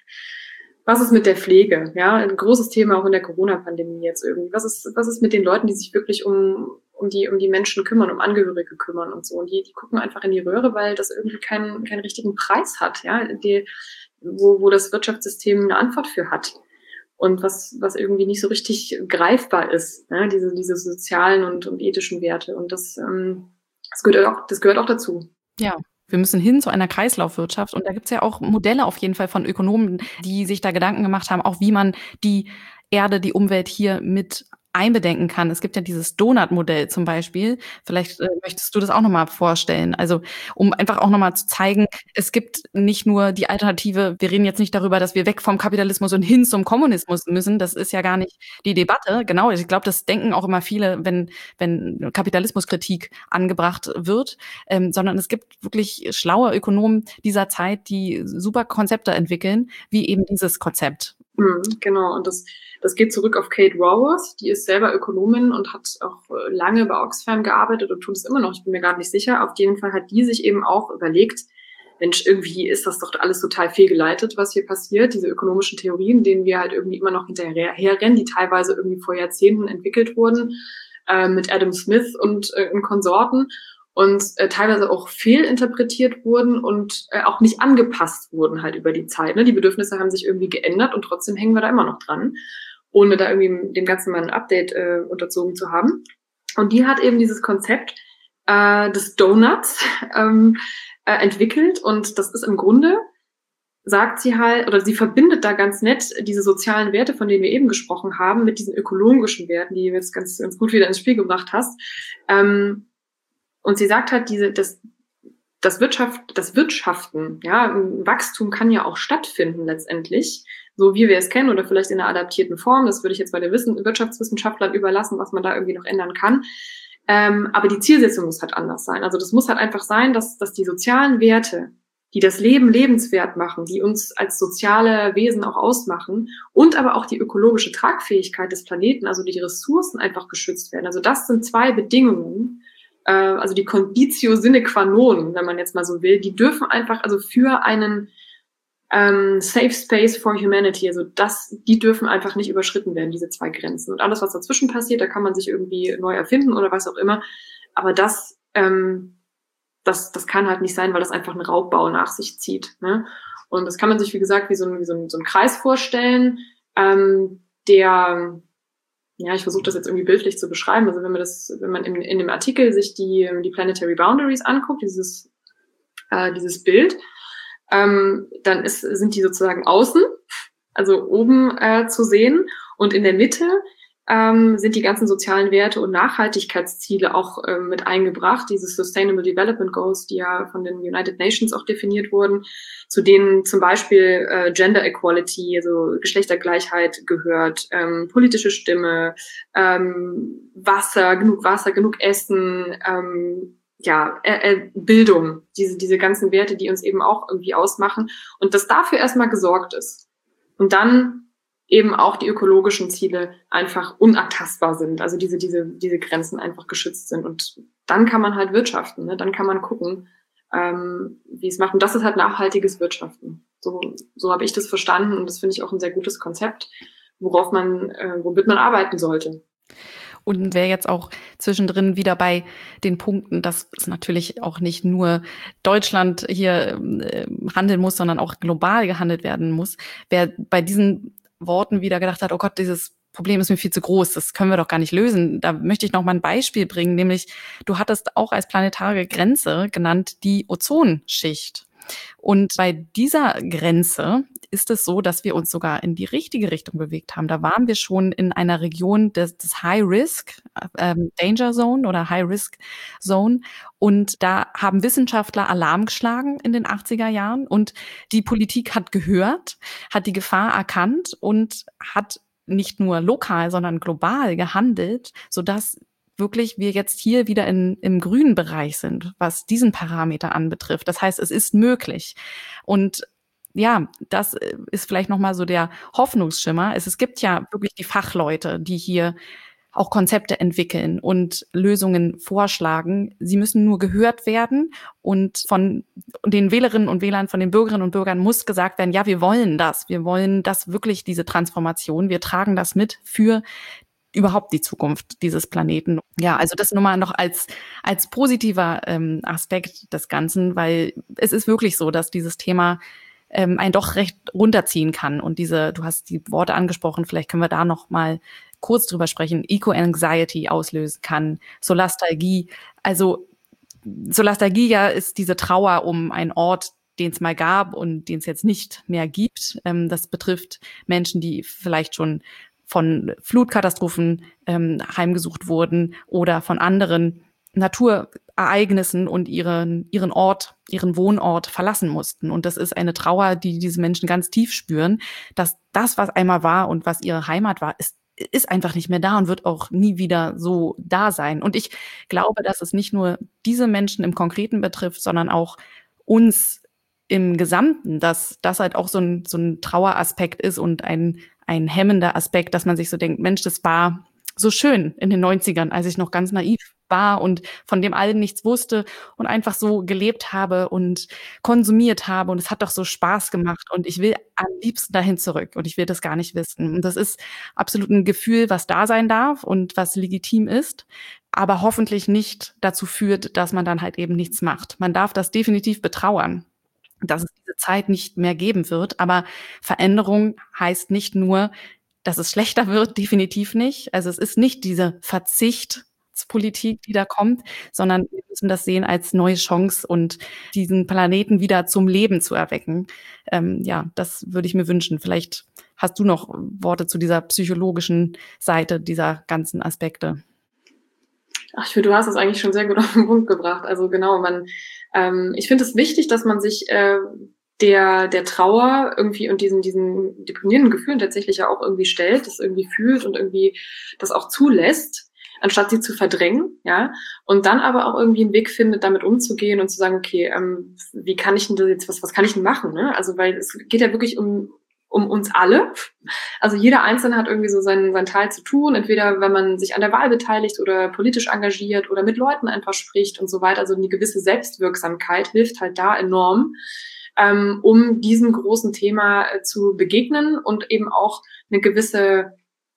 was ist mit der Pflege? Ja, ein großes Thema auch in der Corona-Pandemie jetzt irgendwie. Was ist, was ist mit den Leuten, die sich wirklich um, um die, um die Menschen kümmern, um Angehörige kümmern und so? Und die, die gucken einfach in die Röhre, weil das irgendwie keinen, keinen richtigen Preis hat, ja, die, wo, wo das Wirtschaftssystem eine Antwort für hat. Und was, was irgendwie nicht so richtig greifbar ist, ne? Diese, diese sozialen und, und ethischen Werte. Und das, ähm, Das gehört auch, das gehört auch dazu. Ja, wir müssen hin zu einer Kreislaufwirtschaft. Und da gibt's ja auch Modelle auf jeden Fall von Ökonomen, die sich da Gedanken gemacht haben, auch wie man die Erde, die Umwelt hier mit einbedenken kann. Es gibt ja dieses Donut-Modell zum Beispiel. Vielleicht äh, möchtest du das auch nochmal vorstellen. Also um einfach auch nochmal zu zeigen, es gibt nicht nur die Alternative, wir reden jetzt nicht darüber, dass wir weg vom Kapitalismus und hin zum Kommunismus müssen. Das ist ja gar nicht die Debatte. Genau, ich glaube, das denken auch immer viele, wenn, wenn Kapitalismuskritik angebracht wird. Ähm, sondern es gibt wirklich schlaue Ökonomen dieser Zeit, die super Konzepte entwickeln, wie eben dieses Konzept. Mhm, genau, und das Das geht zurück auf Kate Raworth, die ist selber Ökonomin und hat auch lange bei Oxfam gearbeitet und tut es immer noch, ich bin mir gar nicht sicher. Auf jeden Fall hat die sich eben auch überlegt, Mensch, irgendwie ist das doch alles total fehlgeleitet, was hier passiert, diese ökonomischen Theorien, denen wir halt irgendwie immer noch hinterherrennen, die teilweise irgendwie vor Jahrzehnten entwickelt wurden, äh, mit Adam Smith und äh, Konsorten. Und äh, teilweise auch fehlinterpretiert wurden und äh, auch nicht angepasst wurden halt über die Zeit. Ne? Die Bedürfnisse haben sich irgendwie geändert und trotzdem hängen wir da immer noch dran, ohne da irgendwie dem Ganzen mal ein Update äh, unterzogen zu haben. Und die hat eben dieses Konzept äh, des Donuts ähm, äh, entwickelt, und das ist im Grunde, sagt sie halt, oder sie verbindet da ganz nett diese sozialen Werte, von denen wir eben gesprochen haben, mit diesen ökologischen Werten, die du jetzt ganz, ganz gut wieder ins Spiel gebracht hast. Ähm, Und sie sagt halt, diese, das, das Wirtschaft, das Wirtschaften, ja, Wachstum kann ja auch stattfinden letztendlich, so wie wir es kennen oder vielleicht in einer adaptierten Form. Das würde ich jetzt bei den Wissen, Wirtschaftswissenschaftlern überlassen, was man da irgendwie noch ändern kann. Ähm, aber die Zielsetzung muss halt anders sein. Also das muss halt einfach sein, dass, dass die sozialen Werte, die das Leben lebenswert machen, die uns als soziale Wesen auch ausmachen, und aber auch die ökologische Tragfähigkeit des Planeten, also die Ressourcen einfach geschützt werden. Also das sind zwei Bedingungen, also die Conditio sine qua non, wenn man jetzt mal so will, die dürfen einfach, also für einen ähm, Safe Space for Humanity, also das, die dürfen einfach nicht überschritten werden, diese zwei Grenzen. Und alles, was dazwischen passiert, da kann man sich irgendwie neu erfinden oder was auch immer. Aber das, ähm, das, das kann halt nicht sein, weil das einfach einen Raubbau nach sich zieht. Ne? Und das kann man sich, wie gesagt, wie so ein, wie so ein, so ein Kreis vorstellen, ähm, der Ja, ich versuche das jetzt irgendwie bildlich zu beschreiben. Also wenn man das, wenn man in, in dem Artikel sich die, die Planetary Boundaries anguckt, dieses äh, dieses Bild. Ähm, dann ist, sind die sozusagen außen, also oben äh, zu sehen. Und in der Mitte ähm, sind die ganzen sozialen Werte und Nachhaltigkeitsziele auch äh, mit eingebracht. Diese Sustainable Development Goals, die ja von den United Nations auch definiert wurden, zu denen zum Beispiel äh, Gender Equality, also Geschlechtergleichheit gehört, ähm, politische Stimme, ähm, Wasser, genug Wasser, genug Essen, ähm, ja, äh, äh, Bildung, diese, diese ganzen Werte, die uns eben auch irgendwie ausmachen, und dass dafür erstmal gesorgt ist. Und dann eben auch die ökologischen Ziele einfach unantastbar sind, also diese, diese, diese Grenzen einfach geschützt sind. Und dann kann man halt wirtschaften, ne? Dann kann man gucken, ähm, wie es macht. Und das ist halt nachhaltiges Wirtschaften. So, so habe ich das verstanden, und das finde ich auch ein sehr gutes Konzept, worauf man, äh, womit man arbeiten sollte. Und wäre jetzt auch zwischendrin wieder bei den Punkten, dass es natürlich auch nicht nur Deutschland hier äh, handeln muss, sondern auch global gehandelt werden muss. Wer bei diesen Worten wieder gedacht hat, oh Gott, dieses Problem ist mir viel zu groß, das können wir doch gar nicht lösen. Da möchte ich noch mal ein Beispiel bringen, nämlich du hattest auch als planetare Grenze genannt die Ozonschicht. Und bei dieser Grenze ist es so, dass wir uns sogar in die richtige Richtung bewegt haben. Da waren wir schon in einer Region des, des High-Risk ähm, Danger Zone oder High-Risk Zone. Und da haben Wissenschaftler Alarm geschlagen in den achtziger Jahren. Und die Politik hat gehört, hat die Gefahr erkannt und hat nicht nur lokal, sondern global gehandelt, sodass wirklich wir jetzt hier wieder in, im grünen Bereich sind, was diesen Parameter anbetrifft. Das heißt, es ist möglich. Und ja, das ist vielleicht nochmal so der Hoffnungsschimmer. Es, es gibt ja wirklich die Fachleute, die hier auch Konzepte entwickeln und Lösungen vorschlagen. Sie müssen nur gehört werden, und von den Wählerinnen und Wählern, von den Bürgerinnen und Bürgern muss gesagt werden, ja, wir wollen das. Wir wollen das wirklich, diese Transformation. Wir tragen das mit für überhaupt die Zukunft dieses Planeten. Ja, also das nur mal noch als, als positiver ähm, Aspekt des Ganzen, weil es ist wirklich so, dass dieses Thema ähm, einen doch recht runterziehen kann. Und diese, du hast die Worte angesprochen, vielleicht können wir da noch mal kurz drüber sprechen, Eco-Anxiety auslösen kann, Solastalgie. Also Solastalgie ja ist diese Trauer um einen Ort, den es mal gab und den es jetzt nicht mehr gibt. Ähm, das betrifft Menschen, die vielleicht schon von Flutkatastrophen ähm, heimgesucht wurden oder von anderen Naturereignissen und ihren, ihren Ort, ihren Wohnort verlassen mussten. Und das ist eine Trauer, die diese Menschen ganz tief spüren, dass das, was einmal war und was ihre Heimat war, ist, ist einfach nicht mehr da und wird auch nie wieder so da sein. Und ich glaube, dass es nicht nur diese Menschen im Konkreten betrifft, sondern auch uns im Gesamten, dass das halt auch so ein, so ein Traueraspekt ist und ein, ein hemmender Aspekt, dass man sich so denkt, Mensch, das war so schön in den neunzigern, als ich noch ganz naiv war und von dem allen nichts wusste und einfach so gelebt habe und konsumiert habe, und es hat doch so Spaß gemacht und ich will am liebsten dahin zurück und ich will das gar nicht wissen. Und das ist absolut ein Gefühl, was da sein darf und was legitim ist, aber hoffentlich nicht dazu führt, dass man dann halt eben nichts macht. Man darf das definitiv betrauern, dass es diese Zeit nicht mehr geben wird. Aber Veränderung heißt nicht nur, dass es schlechter wird, definitiv nicht. Also es ist nicht diese Verzichtspolitik, die da kommt, sondern wir müssen das sehen als neue Chance und diesen Planeten wieder zum Leben zu erwecken. Ähm, ja, das würde ich mir wünschen. Vielleicht hast du noch Worte zu dieser psychologischen Seite dieser ganzen Aspekte. Ach, ich finde, du hast es eigentlich schon sehr gut auf den Punkt gebracht. Also genau, man, ähm, ich finde es wichtig, dass man sich äh, der der Trauer irgendwie und diesen diesen deprimierenden Gefühlen tatsächlich ja auch irgendwie stellt, das irgendwie fühlt und irgendwie das auch zulässt, anstatt sie zu verdrängen, ja, und dann aber auch irgendwie einen Weg findet, damit umzugehen und zu sagen, okay, ähm, wie kann ich denn das jetzt, was was kann ich denn machen, ne? Also weil es geht ja wirklich um um uns alle. Also jeder Einzelne hat irgendwie so seinen, seinen Teil zu tun, entweder wenn man sich an der Wahl beteiligt oder politisch engagiert oder mit Leuten einfach spricht und so weiter. Also eine gewisse Selbstwirksamkeit hilft halt da enorm, ähm, um diesem großen Thema äh, zu begegnen und eben auch eine gewisse,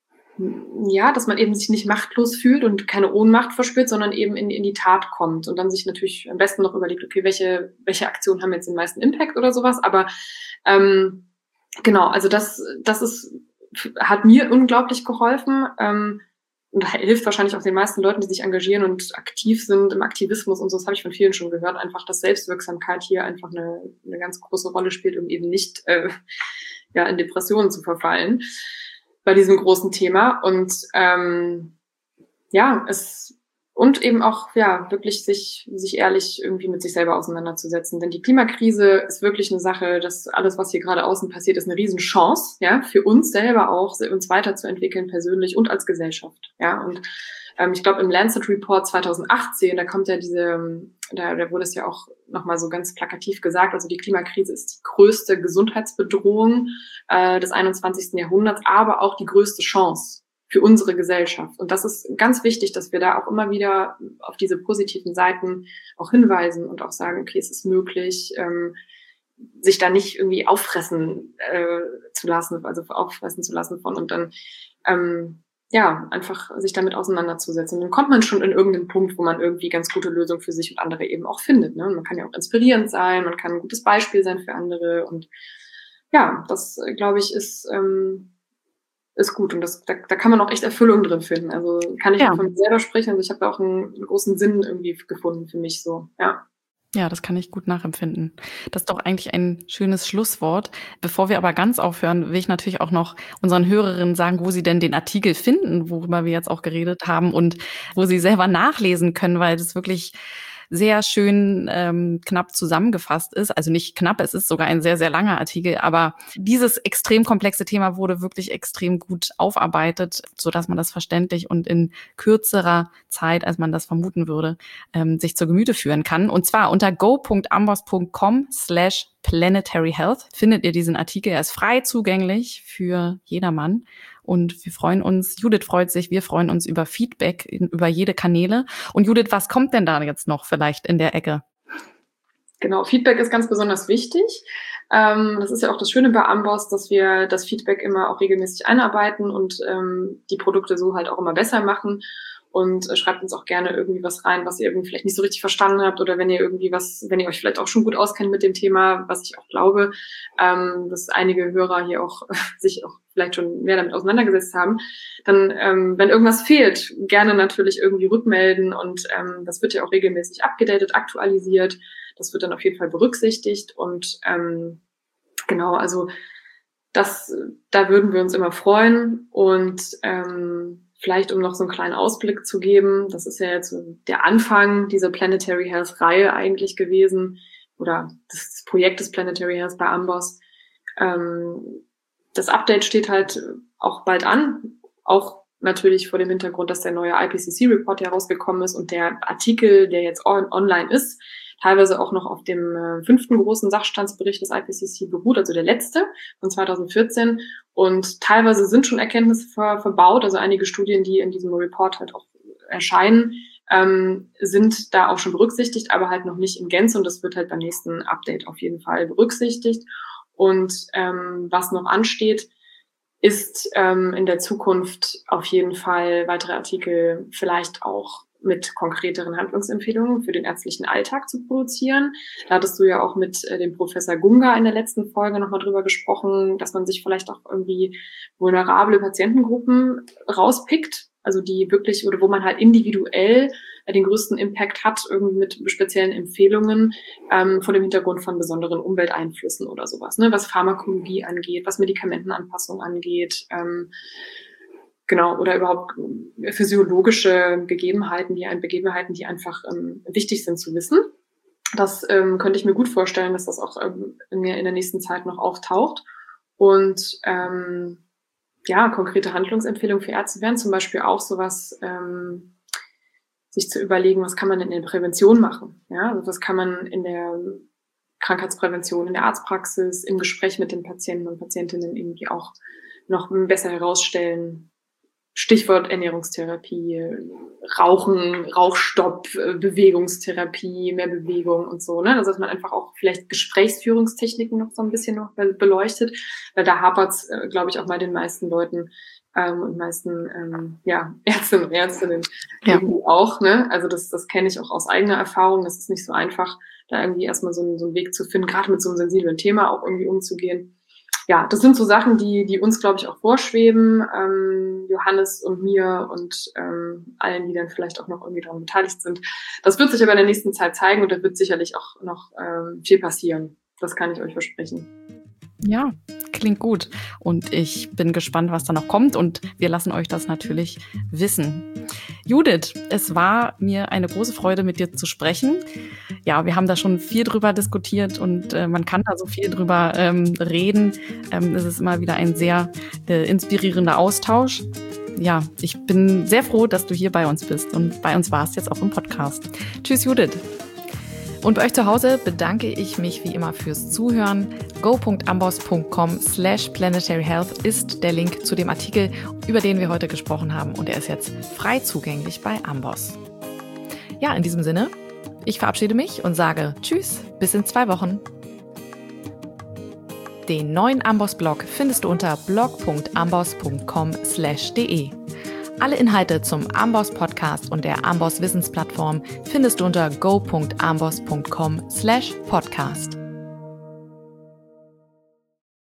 ja, dass man eben sich nicht machtlos fühlt und keine Ohnmacht verspürt, sondern eben in, in die Tat kommt und dann sich natürlich am besten noch überlegt, okay, welche, welche Aktionen haben jetzt den meisten Impact oder sowas, aber ähm, genau, also das, das ist, hat mir unglaublich geholfen. Ähm, und hilft wahrscheinlich auch den meisten Leuten, die sich engagieren und aktiv sind im Aktivismus und so, das habe ich von vielen schon gehört, einfach, dass Selbstwirksamkeit hier einfach eine, eine ganz große Rolle spielt, um eben nicht äh, ja in Depressionen zu verfallen bei diesem großen Thema. Und ähm, ja, es und eben auch ja wirklich sich sich ehrlich irgendwie mit sich selber auseinanderzusetzen, denn die Klimakrise ist wirklich eine Sache, dass alles, was hier gerade außen passiert, ist eine Riesenchance, ja, für uns selber auch, uns weiterzuentwickeln persönlich und als Gesellschaft, ja. Und ähm, ich glaube im Lancet Report zwanzig achtzehn, da kommt ja diese, da, da wurde es ja auch nochmal so ganz plakativ gesagt, also die Klimakrise ist die größte Gesundheitsbedrohung äh, des einundzwanzigsten Jahrhunderts, aber auch die größte Chance für unsere Gesellschaft. Und das ist ganz wichtig, dass wir da auch immer wieder auf diese positiven Seiten auch hinweisen und auch sagen, okay, es ist möglich, ähm, sich da nicht irgendwie auffressen äh, zu lassen, also auffressen zu lassen von und dann ähm, ja, einfach sich damit auseinanderzusetzen. Dann kommt man schon in irgendeinen Punkt, wo man irgendwie ganz gute Lösungen für sich und andere eben auch findet. Ne? Und man kann ja auch inspirierend sein, man kann ein gutes Beispiel sein für andere und ja, das, glaube ich, ist ähm, ist gut und das, da, da kann man auch echt Erfüllung drin finden. Also kann ich ja. auch von mir selber sprechen. Also ich habe da auch einen, einen großen Sinn irgendwie gefunden für mich so, ja. Ja, das kann ich gut nachempfinden. Das ist doch eigentlich ein schönes Schlusswort. Bevor wir aber ganz aufhören, will ich natürlich auch noch unseren Hörerinnen sagen, wo sie denn den Artikel finden, worüber wir jetzt auch geredet haben und wo sie selber nachlesen können, weil das wirklich sehr schön ähm, knapp zusammengefasst ist. Also nicht knapp, es ist sogar ein sehr, sehr langer Artikel, aber dieses extrem komplexe Thema wurde wirklich extrem gut aufarbeitet, sodass man das verständlich und in kürzerer Zeit, als man das vermuten würde, ähm, sich zur Gemüte führen kann. Und zwar unter go.amboss.com slash planetary health findet ihr diesen Artikel. Er ist frei zugänglich für jedermann. Und wir freuen uns, Judith freut sich, wir freuen uns über Feedback, in, über jede Kanäle. Und Judith, was kommt denn da jetzt noch vielleicht in der Ecke? Genau, Feedback ist ganz besonders wichtig. Ähm, das ist ja auch das Schöne bei Amboss, dass wir das Feedback immer auch regelmäßig einarbeiten und ähm, die Produkte so halt auch immer besser machen. Und äh, schreibt uns auch gerne irgendwie was rein, was ihr irgendwie vielleicht nicht so richtig verstanden habt oder wenn ihr irgendwie was, wenn ihr euch vielleicht auch schon gut auskennt mit dem Thema, was ich auch glaube, ähm, dass einige Hörer hier auch äh, sich auch vielleicht schon mehr damit auseinandergesetzt haben, dann, ähm, wenn irgendwas fehlt, gerne natürlich irgendwie rückmelden und ähm, das wird ja auch regelmäßig abgedatet, aktualisiert. Das wird dann auf jeden Fall berücksichtigt und ähm, genau, also das, da würden wir uns immer freuen und ähm, vielleicht, um noch so einen kleinen Ausblick zu geben, das ist ja jetzt so der Anfang dieser Planetary Health-Reihe eigentlich gewesen oder das Projekt des Planetary Health bei Amboss. Ähm, das Update steht halt auch bald an, auch natürlich vor dem Hintergrund, dass der neue I P C C-Report herausgekommen ist und der Artikel, der jetzt on- online ist, teilweise auch noch auf dem äh, fünften großen Sachstandsbericht des I P C C beruht, also der letzte von zwanzig vierzehn. Und teilweise sind schon Erkenntnisse ver- verbaut, also einige Studien, die in diesem Report halt auch erscheinen, ähm, sind da auch schon berücksichtigt, aber halt noch nicht in Gänze und das wird halt beim nächsten Update auf jeden Fall berücksichtigt. Und ähm, was noch ansteht, ist ähm, in der Zukunft auf jeden Fall weitere Artikel vielleicht auch mit konkreteren Handlungsempfehlungen für den ärztlichen Alltag zu produzieren. Da hattest du ja auch mit äh, dem Professor Gunga in der letzten Folge nochmal drüber gesprochen, dass man sich vielleicht auch irgendwie vulnerable Patientengruppen rauspickt, also die wirklich, oder wo man halt individuell äh, den größten Impact hat, irgendwie mit speziellen Empfehlungen ähm, vor dem Hintergrund von besonderen Umwelteinflüssen oder sowas, ne, was Pharmakologie angeht, was Medikamentenanpassung angeht, ähm, Genau, oder überhaupt physiologische Gegebenheiten, die, Begebenheiten, die einfach ähm, wichtig sind zu wissen. Das ähm, könnte ich mir gut vorstellen, dass das auch ähm, in, in der nächsten Zeit noch auftaucht. Und ähm, ja, konkrete Handlungsempfehlungen für Ärzte wären zum Beispiel auch sowas, ähm, sich zu überlegen, was kann man in der Prävention machen? Ja, also was kann man in der Krankheitsprävention, in der Arztpraxis, im Gespräch mit den Patienten und Patientinnen irgendwie auch noch besser herausstellen. Stichwort Ernährungstherapie, Rauchen, Rauchstopp, Bewegungstherapie, mehr Bewegung und so, ne? Also dass man einfach auch vielleicht Gesprächsführungstechniken noch so ein bisschen noch beleuchtet, weil da hapert's, äh, glaube ich, auch bei den meisten Leuten ähm, und meisten ähm, ja, Ärztinnen und Ärztinnen ja. irgendwie auch, ne? Also das, das kenne ich auch aus eigener Erfahrung. Das ist nicht so einfach, da irgendwie erstmal so einen, so einen Weg zu finden, gerade mit so einem sensiblen Thema auch irgendwie umzugehen. ja, das sind so Sachen, die, die uns, glaube ich, auch vorschweben, ähm, Johannes und mir und ähm, allen, die dann vielleicht auch noch irgendwie daran beteiligt sind. Das wird sich aber in der nächsten Zeit zeigen und da wird sicherlich auch noch ähm, viel passieren. Das kann ich euch versprechen. Ja, klingt gut. Und ich bin gespannt, was da noch kommt. Und wir lassen euch das natürlich wissen. Judith, es war mir eine große Freude, mit dir zu sprechen. Ja, wir haben da schon viel drüber diskutiert und äh, man kann da so viel drüber ähm, reden. Ähm, es ist immer wieder ein sehr äh, inspirierender Austausch. Ja, ich bin sehr froh, dass du hier bei uns bist und bei uns warst jetzt auch im Podcast. Tschüss, Judith. Und bei euch zu Hause bedanke ich mich wie immer fürs Zuhören. go punkt amboss punkt com slash planetary health ist der Link zu dem Artikel, über den wir heute gesprochen haben. Und er ist jetzt frei zugänglich bei Amboss. Ja, in diesem Sinne, ich verabschiede mich und sage Tschüss, bis in zwei Wochen. Den neuen Amboss-Blog findest du unter blog punkt amboss punkt com slash de. Alle Inhalte zum Amboss-Podcast und der Amboss-Wissensplattform findest du unter go punkt amboss punkt com slash podcast.